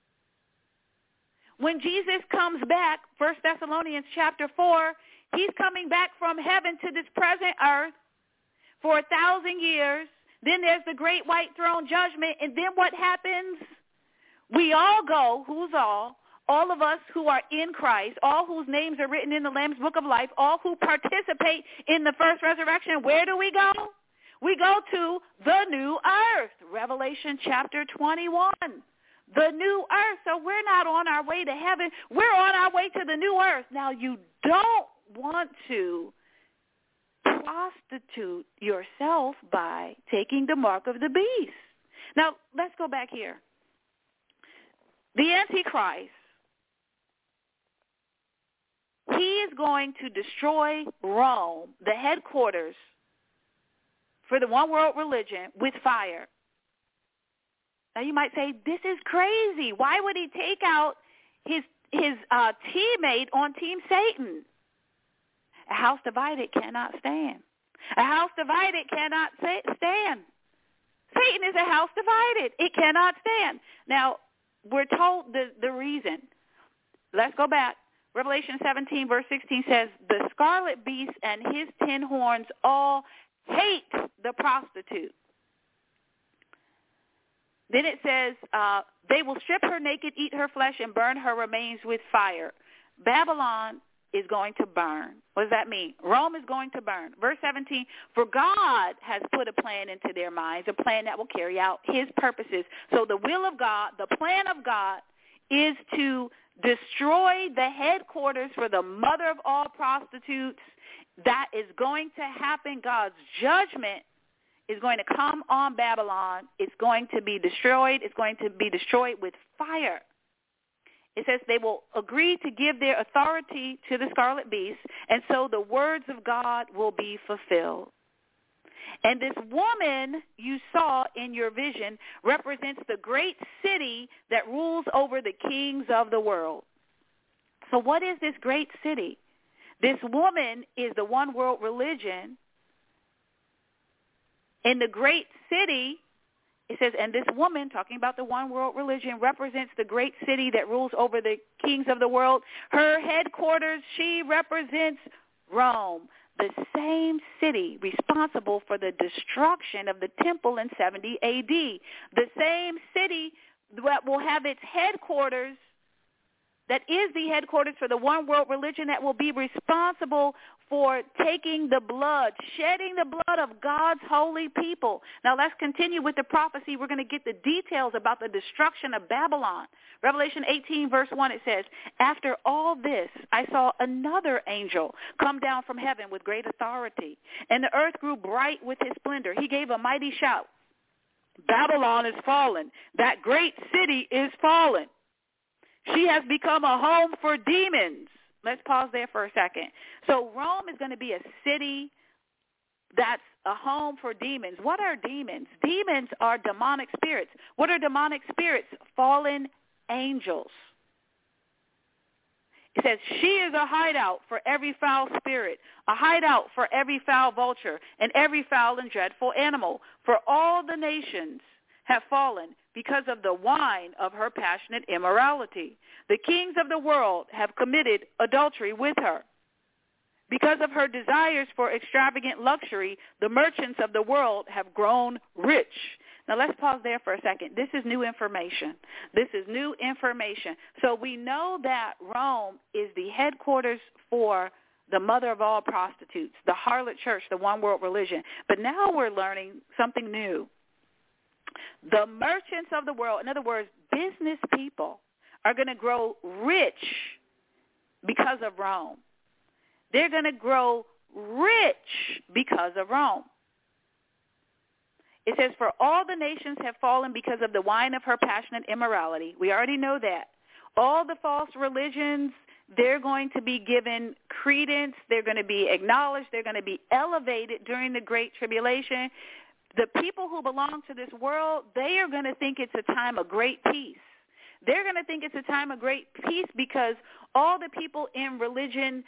When Jesus comes back, 1 Thessalonians chapter 4, he's coming back from heaven to this present earth for 1,000 years. Then there's the great white throne judgment. And then what happens? We all go. Who's all? All of us who are in Christ, all whose names are written in the Lamb's Book of Life, all who participate in the first resurrection. Where do we go? We go to the new earth. Revelation chapter 21. The new earth. So we're not on our way to heaven. We're on our way to the new earth. Now, you don't want to prostitute yourself by taking the mark of the beast. Now, let's go back here. The Antichrist, he is going to destroy Rome, the headquarters for the one world religion, with fire. Now, you might say, this is crazy. Why would he take out his teammate on Team Satan? A house divided cannot stand. A house divided cannot stand. Satan is a house divided. It cannot stand. Now, we're told the reason. Let's go back. Revelation 17, verse 16 says, the scarlet beast and his 10 horns all hate the prostitute. Then it says, they will strip her naked, eat her flesh, and burn her remains with fire. Babylon is going to burn. What does that mean? Rome is going to burn. Verse 17, for God has put a plan into their minds, a plan that will carry out his purposes. So the will of God, the plan of God, is to destroy the headquarters for the mother of all prostitutes. That is going to happen. God's judgment is going to come on Babylon. It's going to be destroyed. It's going to be destroyed with fire. It says they will agree to give their authority to the scarlet beast, and so the words of God will be fulfilled. And this woman you saw in your vision represents the great city that rules over the kings of the world. So what is this great city? This woman is the one world religion. In the great city, it says, and this woman, talking about the one world religion, represents the great city that rules over the kings of the world. Her headquarters, she represents Rome, the same city responsible for the destruction of the temple in 70 A.D. The same city that will have its headquarters, that is the headquarters for the one world religion, that will be responsible for taking the blood, shedding the blood of God's holy people. Now let's continue with the prophecy. We're going to get the details about the destruction of Babylon. Revelation 18 verse 1, it says, "After all this, I saw another angel come down from heaven with great authority, and the earth grew bright with his splendor. He gave a mighty shout, 'Babylon is fallen. That great city is fallen. She has become a home for demons.'" Let's pause there for a second. So Rome is going to be a city that's a home for demons. What are demons? Demons are demonic spirits. What are demonic spirits? Fallen angels. It says, "She is a hideout for every foul spirit, a hideout for every foul vulture, and every foul and dreadful animal. For all the nations have fallen because of the wine of her passionate immorality. The kings of the world have committed adultery with her. Because of her desires for extravagant luxury, the merchants of the world have grown rich." Now let's pause there for a second. This is new information. This is new information. So we know that Rome is the headquarters for the mother of all prostitutes, the harlot church, the one world religion. But now we're learning something new. The merchants of the world, in other words, business people, are going to grow rich because of Rome. They're going to grow rich because of Rome. It says, "For all the nations have fallen because of the wine of her passionate immorality." We already know that. All the false religions, they're going to be given credence. They're going to be acknowledged. They're going to be elevated during the Great Tribulation. The people who belong to this world, they are going to think it's a time of great peace. They're going to think it's a time of great peace because all the people in religion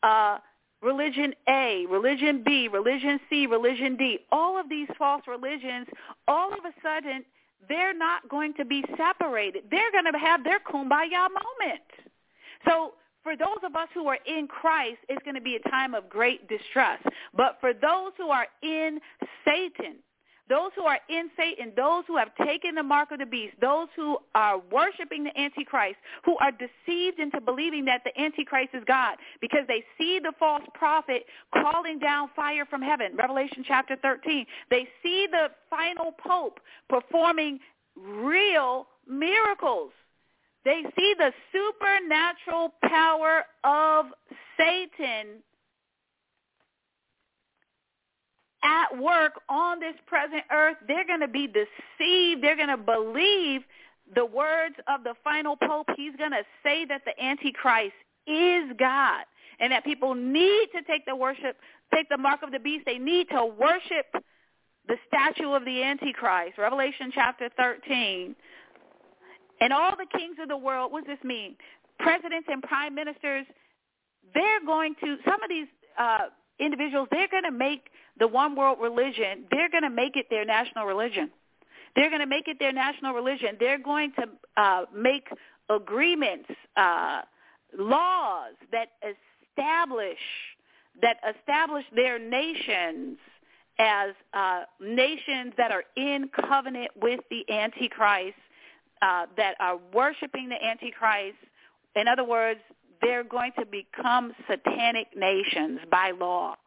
A, religion B, religion C, religion D, all of these false religions, all of a sudden, they're not going to be separated. They're going to have their kumbaya moment. So for those of us who are in Christ, it's going to be a time of great distress. But for those who are in Satan, those who have taken the mark of the beast, those who are worshiping the Antichrist, who are deceived into believing that the Antichrist is God because they see the false prophet calling down fire from heaven, Revelation chapter 13. They see the final pope performing real miracles. They see the supernatural power of Satan at work on this present earth. They're going to be deceived. They're going to believe the words of the final pope. He's going to say that the Antichrist is God and that people need to take the mark of the beast. They need to worship the statue of the Antichrist, Revelation chapter 13. And all the kings of the world, what does this mean? Presidents and prime ministers, some of these individuals, they're going to make the one world religion, they're going to make it their national religion. They're going to make it their national religion. They're going to make agreements, laws that establish their nations as nations that are in covenant with the Antichrist, that are worshiping the Antichrist. In other words, they're going to become satanic nations by law.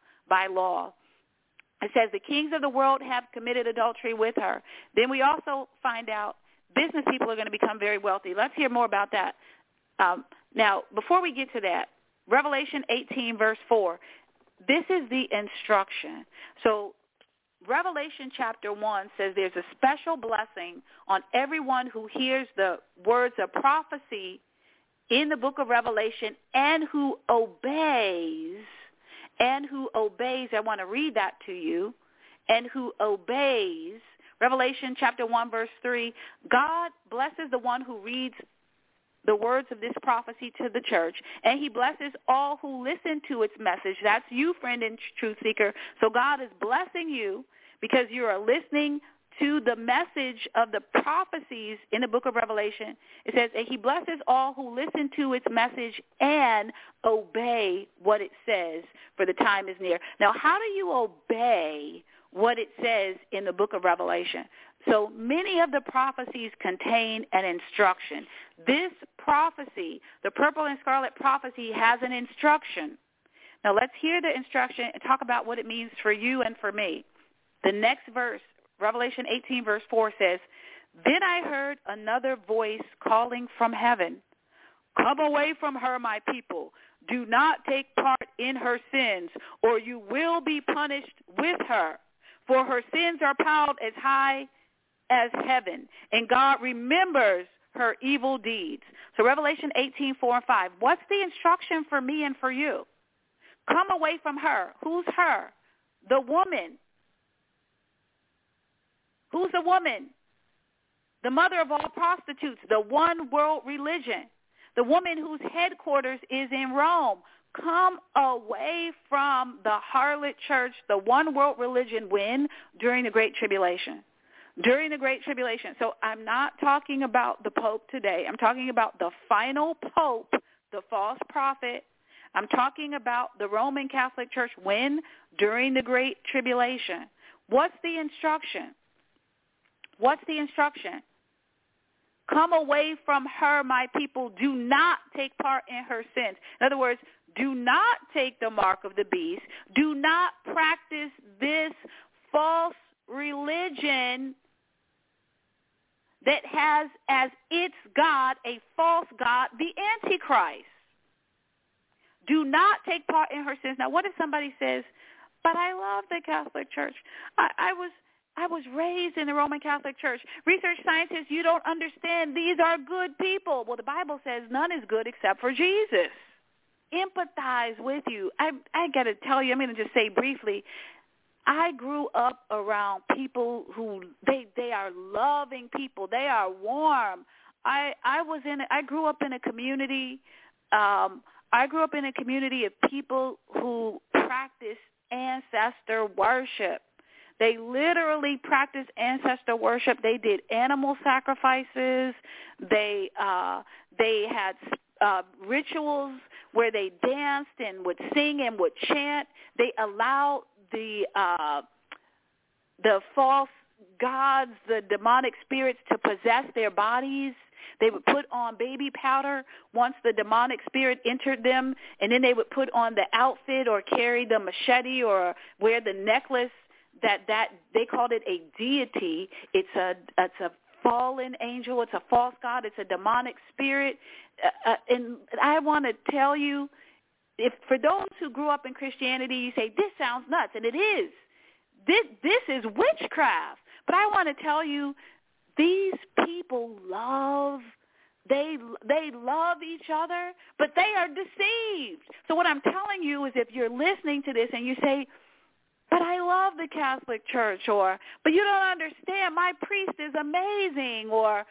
It says the kings of the world have committed adultery with her. Then we also find out business people are going to become very wealthy. Let's hear more about that. Now, before we get to that, Revelation 18, verse 4, this is the instruction. So Revelation chapter 1 says there's a special blessing on everyone who hears the words of prophecy in the book of Revelation and who obeys. I want to read that to you. And who obeys. Revelation chapter 1, verse 3, God blesses the one who reads the words of this prophecy to the church, and he blesses all who listen to its message. That's you, friend and truth seeker. So God is blessing you because you are listening to the message of the prophecies in the book of Revelation, it says, and he blesses all who listen to its message and obey what it says, for the time is near. Now, how do you obey what it says in the book of Revelation? So many of the prophecies contain an instruction. This prophecy, the purple and scarlet prophecy, has an instruction. Now let's hear the instruction and talk about what it means for you and for me. The next verse, Revelation 18, verse 4 says, then I heard another voice calling from heaven, come away from her, my people. Do not take part in her sins, or you will be punished with her. For her sins are piled as high as heaven, and God remembers her evil deeds. So Revelation 18, 4 and 5. What's the instruction for me and for you? Come away from her. Who's her? The woman. Who's the woman? The mother of all prostitutes, the one world religion, the woman whose headquarters is in Rome. Come away from the harlot church, the one world religion. When? During the Great Tribulation. During the Great Tribulation. So I'm not talking about the Pope today. I'm talking about the final Pope, the false prophet. I'm talking about the Roman Catholic Church. When? During the Great Tribulation. What's the instruction? What's the instruction? Come away from her, my people. Do not take part in her sins. In other words, do not take the mark of the beast. Do not practice this false religion that has as its God a false God, the Antichrist. Do not take part in her sins. Now, what if somebody says, but I love the Catholic Church. I was raised in the Roman Catholic Church. Research scientists, you don't understand. These are good people. Well, the Bible says none is good except for Jesus. Empathize with you. I got to tell you, I'm going to just say briefly, I grew up around people who they are loving people. They are warm. I grew up in a community. I grew up in a community of people who practice ancestor worship. They literally practiced ancestor worship. They did animal sacrifices. They had rituals where they danced and would sing and would chant. They allowed the false gods, the demonic spirits, to possess their bodies. They would put on baby powder once the demonic spirit entered them, and then they would put on the outfit or carry the machete or wear the necklace that they called it a deity. It's a fallen angel. It's a false god. It's a demonic spirit. And I want to tell you, if for those who grew up in Christianity, you say, this sounds nuts, and it is. This is witchcraft. But I want to tell you, these people they love each other, but they are deceived. So what I'm telling you is, if you're listening to this and you say, but I love the Catholic Church, but you don't understand, my priest is amazing, or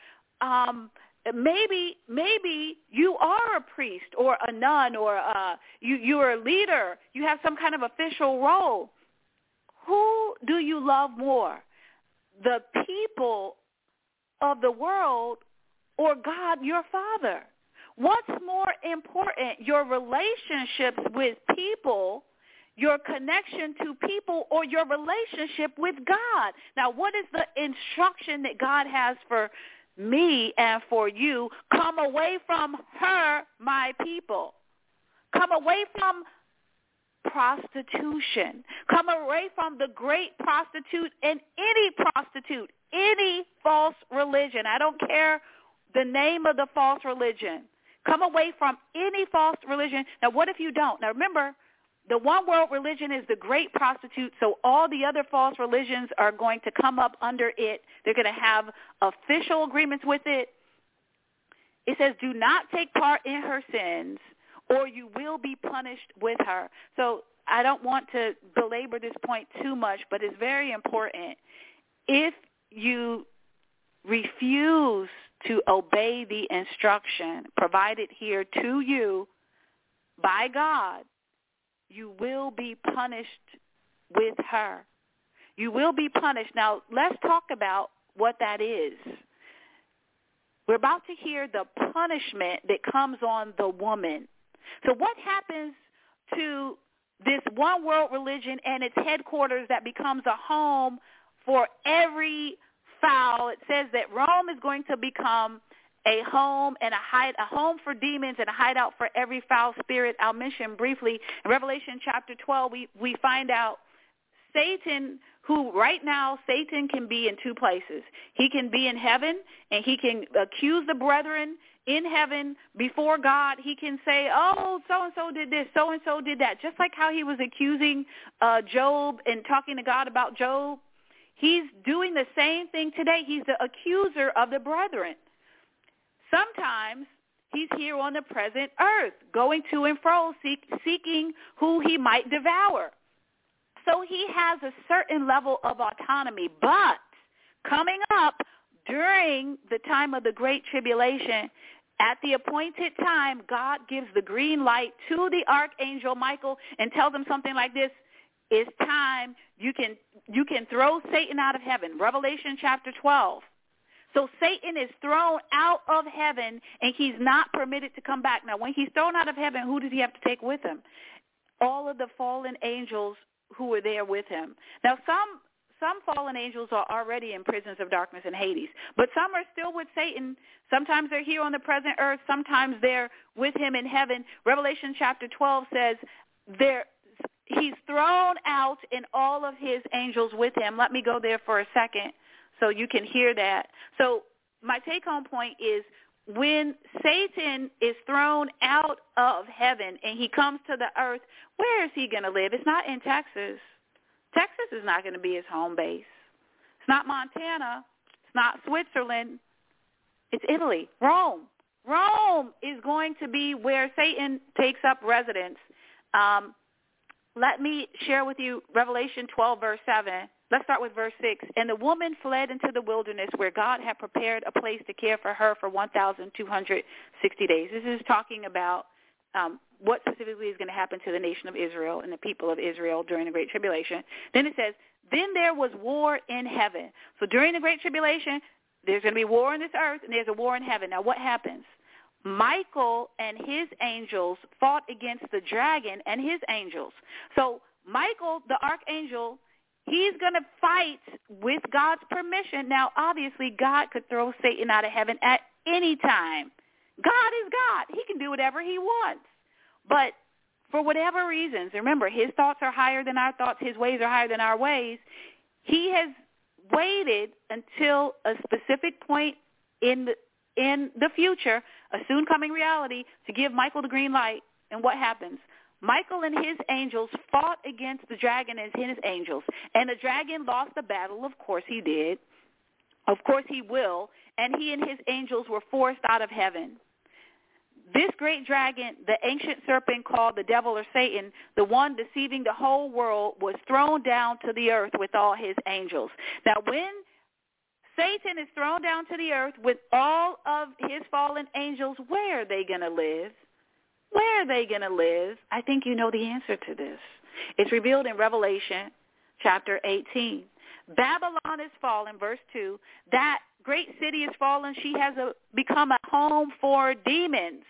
maybe you are a priest or a nun, or you are a leader. You have some kind of official role. Who do you love more? The people of the world or God, your Father? What's more important, your relationships with people, your connection to people, or your relationship with God? Now, what is the instruction that God has for me and for you? Come away from her, my people. Come away from prostitution. Come away from the great prostitute and any false religion. I don't care the name of the false religion. Come away from any false religion. Now, what if you don't? Now, remember, the one world religion is the great prostitute, so all the other false religions are going to come up under it. They're going to have official agreements with it. It says, do not take part in her sins, or you will be punished with her. So I don't want to belabor this point too much, but it's very important. If you refuse to obey the instruction provided here to you by God, you will be punished with her. You will be punished. Now, let's talk about what that is. We're about to hear the punishment that comes on the woman. So what happens to this one world religion and its headquarters that becomes a home for every foul? It says that Rome is going to become a home and a home for demons and a hideout for every foul spirit. I'll mention briefly in Revelation chapter 12, we find out Satan, who right now Satan can be in two places. He can be in heaven and he can accuse the brethren in heaven before God. He can say, oh, so-and-so did this, so-and-so did that, just like how he was accusing Job and talking to God about Job. He's doing the same thing today. He's the accuser of the brethren. Sometimes he's here on the present earth, going to and fro, seeking who he might devour. So he has a certain level of autonomy. But coming up during the time of the Great Tribulation, at the appointed time, God gives the green light to the archangel Michael and tells him something like this: it's time. You can throw Satan out of heaven. Revelation chapter 12. So Satan is thrown out of heaven, and he's not permitted to come back. Now, when he's thrown out of heaven, who does he have to take with him? All of the fallen angels who were there with him. Now, some fallen angels are already in prisons of darkness in Hades, but some are still with Satan. Sometimes they're here on the present earth. Sometimes they're with him in heaven. Revelation chapter 12 says he's thrown out and all of his angels with him. Let me go there for a second so you can hear that. So my take-home point is, when Satan is thrown out of heaven and he comes to the earth, where is he going to live? It's not in Texas. Texas is not going to be his home base. It's not Montana. It's not Switzerland. It's Italy, Rome. Rome is going to be where Satan takes up residence. Let me share with you Revelation 12, verse 7. Let's start with verse 6. And the woman fled into the wilderness where God had prepared a place to care for her for 1,260 days. This is talking about what specifically is going to happen to the nation of Israel and the people of Israel during the Great Tribulation. Then it says, then there was war in heaven. So during the Great Tribulation, there's going to be war on this earth, and there's a war in heaven. Now, what happens? Michael and his angels fought against the dragon and his angels. So Michael, the archangel, he's going to fight with God's permission. Now, obviously, God could throw Satan out of heaven at any time. God is God. He can do whatever he wants. But for whatever reasons, remember, his thoughts are higher than our thoughts. His ways are higher than our ways. He has waited until a specific point in the future, a soon coming reality, to give Michael the green light. And what happens? Michael and his angels fought against the dragon and his angels. And the dragon lost the battle. Of course he did. Of course he will. And he and his angels were forced out of heaven. This great dragon, the ancient serpent called the devil or Satan, the one deceiving the whole world, was thrown down to the earth with all his angels. Now, when Satan is thrown down to the earth with all of his fallen angels, where are they going to live? Where are they going to live? I think you know the answer to this. It's revealed in Revelation chapter 18. Babylon is fallen, verse 2. That great city is fallen. She has become a home for demons.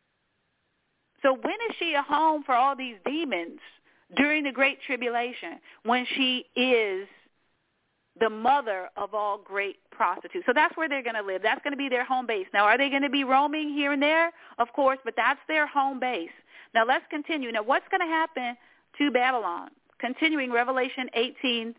So when is she a home for all these demons? During the Great Tribulation, when she is the mother of all great prostitutes. So that's where they're going to live. That's going to be their home base. Now, are they going to be roaming here and there? Of course, but that's their home base. Now, let's continue. Now, what's going to happen to Babylon? Continuing Revelation 18,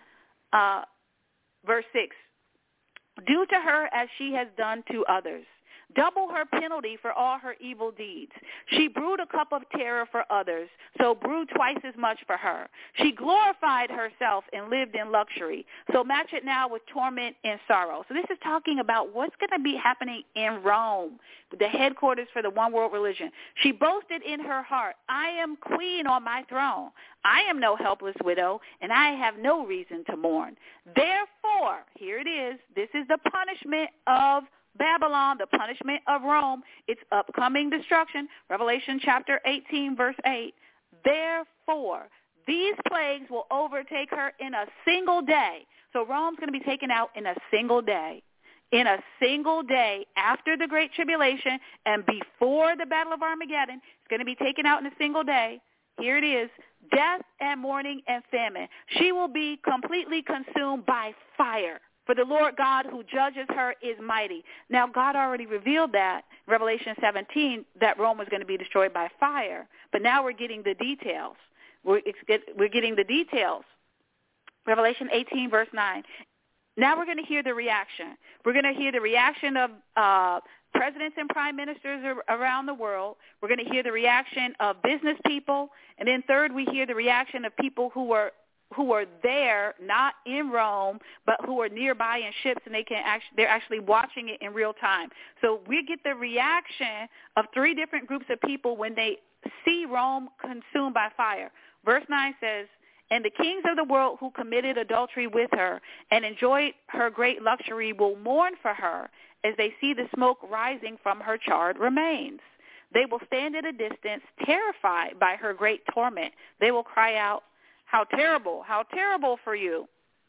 verse 6. Do to her as she has done to others. Double her penalty for all her evil deeds. She brewed a cup of terror for others, so brew twice as much for her. She glorified herself and lived in luxury, so match it now with torment and sorrow. So this is talking about what's going to be happening in Rome, the headquarters for the one world religion. She boasted in her heart, I am queen on my throne. I am no helpless widow, and I have no reason to mourn. Therefore, here it is, this is the punishment of Babylon, the punishment of Rome, its upcoming destruction. Revelation chapter 18, verse 8. Therefore, These plagues will overtake her in a single day. So Rome's going to be taken out in a single day. In a single day after the Great Tribulation and before the Battle of Armageddon, it's going to be taken out in a single day. Here it is, death and mourning and famine. She will be completely consumed by fire. For the Lord God who judges her is mighty. Now, God already revealed that, Revelation 17, that Rome was going to be destroyed by fire. But now we're getting the details. We're getting the details. Revelation 18, verse 9. Now we're going to hear the reaction. We're going to hear the reaction of presidents and prime ministers around the world. We're going to hear the reaction of business people. And then third, we hear the reaction of people who are there, not in Rome, but who are nearby in ships, and they're actually watching it in real time. So we get the reaction of three different groups of people when they see Rome consumed by fire. Verse 9 says, and the kings of the world who committed adultery with her and enjoyed her great luxury will mourn for her as they see the smoke rising from her charred remains. They will stand at a distance, terrified by her great torment. They will cry out, how terrible for you.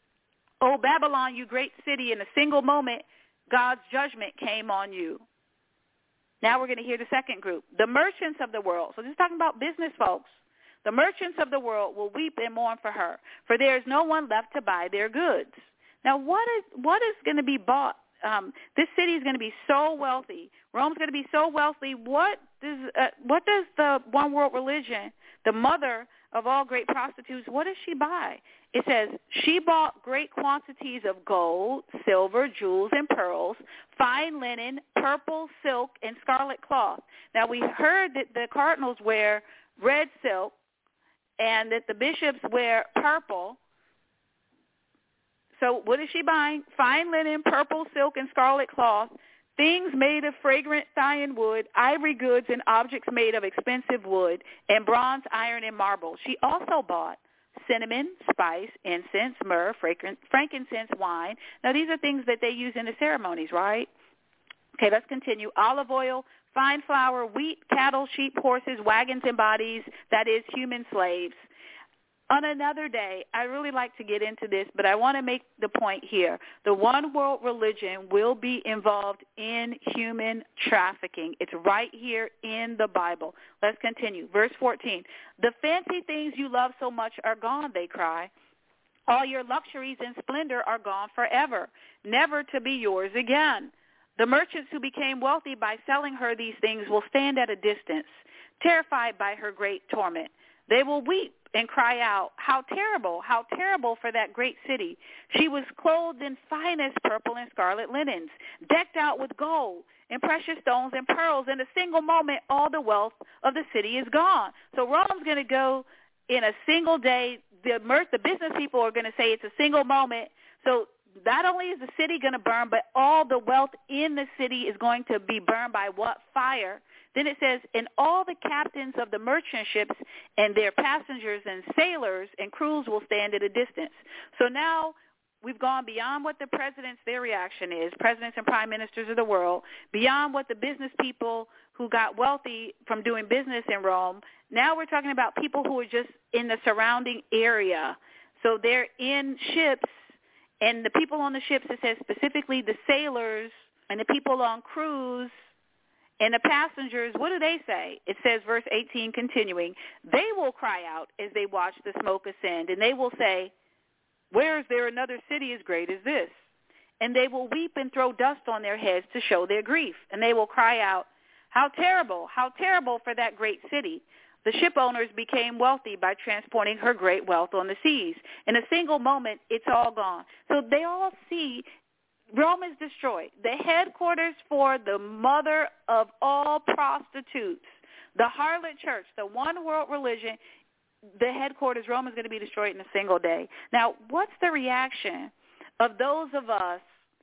O Babylon, you great city, in a single moment, God's judgment came on you. Now we're going to hear the second group, the merchants of the world. So this is talking about business folks. The merchants of the world will weep and mourn for her, for there is no one left to buy their goods. Now, what is going to be bought? This city is going to be so wealthy. Rome's going to be so wealthy. What does the one world religion, the mother of all great prostitutes, what does she buy? It says, she bought great quantities of gold, silver, jewels, and pearls, fine linen, purple, silk, and scarlet cloth. Now, we heard that the cardinals wear red silk and that the bishops wear purple. So what is she buying? Fine linen, purple, silk, and scarlet cloth, things made of fragrant Thyan wood, ivory goods, and objects made of expensive wood, and bronze, iron, and marble. She also bought cinnamon, spice, incense, myrrh, frankincense, wine. Now, these are things that they use in the ceremonies, right? Okay, let's continue. Olive oil, fine flour, wheat, cattle, sheep, horses, wagons, and bodies, that is, human slaves. On another day, I really like to get into this, but I want to make the point here. The one world religion will be involved in human trafficking. It's right here in the Bible. Let's continue. Verse 14. The fancy things you love so much are gone, they cry. All your luxuries and splendor are gone forever, never to be yours again. The merchants who became wealthy by selling her these things will stand at a distance, terrified by her great torment. They will weep and cry out, how terrible for that great city. She was clothed in finest purple and scarlet linens, decked out with gold and precious stones and pearls. In a single moment, all the wealth of the city is gone. So Rome's going to go in a single day. The business people are going to say it's a single moment. So not only is the city going to burn, but all the wealth in the city is going to be burned by what? Fire. Then it says, and all the captains of the merchant ships and their passengers and sailors and crews will stand at a distance. So now we've gone beyond what the presidents, their reaction is, presidents and prime ministers of the world, beyond what the business people who got wealthy from doing business in Rome. Now we're talking about people who are just in the surrounding area. So they're in ships, and the people on the ships, it says specifically the sailors and the people on cruise, and the passengers, what do they say? It says, verse 18, continuing, they will cry out as they watch the smoke ascend, and they will say, where is there another city as great as this? And they will weep and throw dust on their heads to show their grief. And they will cry out, how terrible for that great city. The ship owners became wealthy by transporting her great wealth on the seas. In a single moment, it's all gone. So they all see Rome is destroyed. The headquarters for the mother of all prostitutes, the harlot church, the one world religion, the headquarters, Rome is going to be destroyed in a single day. Now, what's the reaction of those of us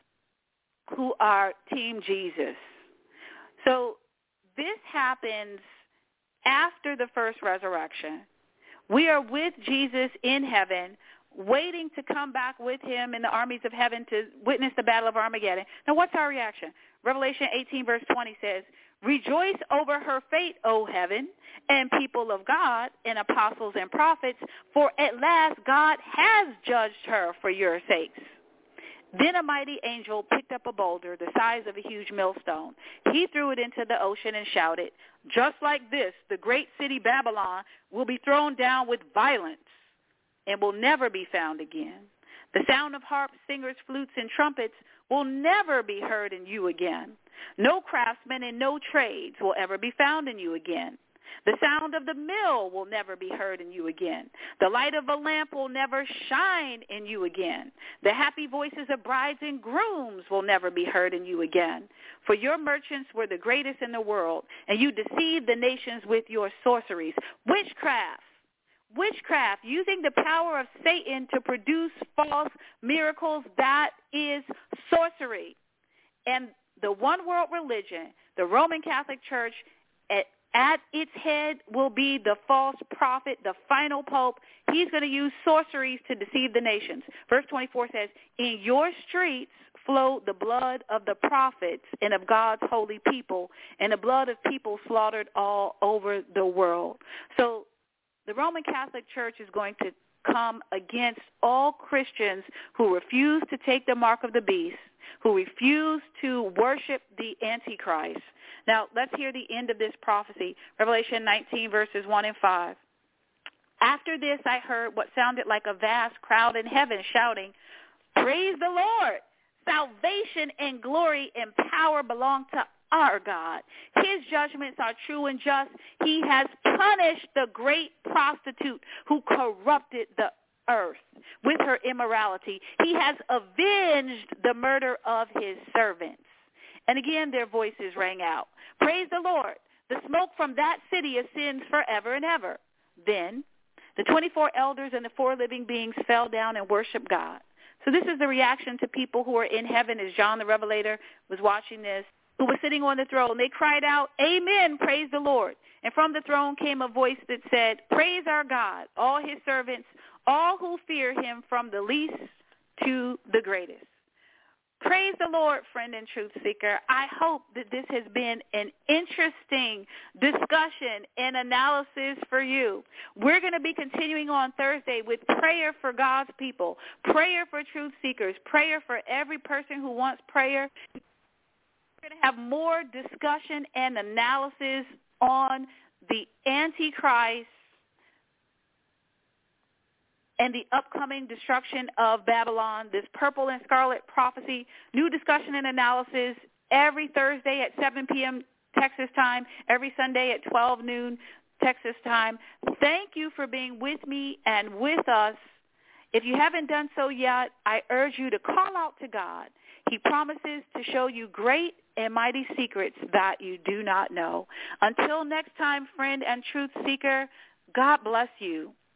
who are Team Jesus? So this happens after the first resurrection. We are with Jesus in heaven, waiting to come back with him in the armies of heaven to witness the battle of Armageddon. Now, what's our reaction? Revelation 18, verse 20 says, rejoice over her fate, O heaven, and people of God, and apostles and prophets, for at last God has judged her for your sakes. Then a mighty angel picked up a boulder the size of a huge millstone. He threw it into the ocean and shouted, just like this, the great city Babylon will be thrown down with violence and will never be found again. The sound of harps, singers, flutes, and trumpets will never be heard in you again. No craftsmen and no trades will ever be found in you again. The sound of the mill will never be heard in you again. The light of a lamp will never shine in you again. The happy voices of brides and grooms will never be heard in you again. For your merchants were the greatest in the world, and you deceived the nations with your sorceries. Witchcraft, using the power of Satan to produce false miracles, that is sorcery. And the one world religion, the Roman Catholic Church, at its head will be the false prophet, the final pope. He's going to use sorceries to deceive the nations. Verse 24 says, in your streets flow the blood of the prophets and of God's holy people, and the blood of people slaughtered all over the world. So the Roman Catholic Church is going to come against all Christians who refuse to take the mark of the beast, who refuse to worship the Antichrist. Now, let's hear the end of this prophecy, Revelation 19, verses 1 and 5. After this, I heard what sounded like a vast crowd in heaven shouting, praise the Lord! Salvation and glory and power belong to our God. His judgments are true and just. He has punished the great prostitute who corrupted the earth with her immorality. He has avenged the murder of his servants. And again their voices rang out, praise the Lord. The smoke from that city ascends forever and ever. Then the 24 elders and the 4 living beings fell down and worshiped God. So this is the reaction to people who are in heaven as John the Revelator was watching this, who was sitting on the throne. They cried out, amen, praise the Lord. And from the throne came a voice that said, praise our God, all his servants, all who fear him, from the least to the greatest. Praise the Lord, friend and truth seeker. I hope that this has been an interesting discussion and analysis for you. We're going to be continuing on Thursday with prayer for God's people, prayer for truth seekers, prayer for every person who wants prayer. We're going to have more discussion and analysis on the Antichrist and the upcoming destruction of Babylon, this purple and scarlet prophecy. New discussion and analysis every Thursday at 7 p.m. Texas time, every Sunday at 12 noon Texas time. Thank you for being with me and with us. If you haven't done so yet, I urge you to call out to God. He promises to show you great and mighty secrets that you do not know. Until next time, friend and truth seeker, God bless you.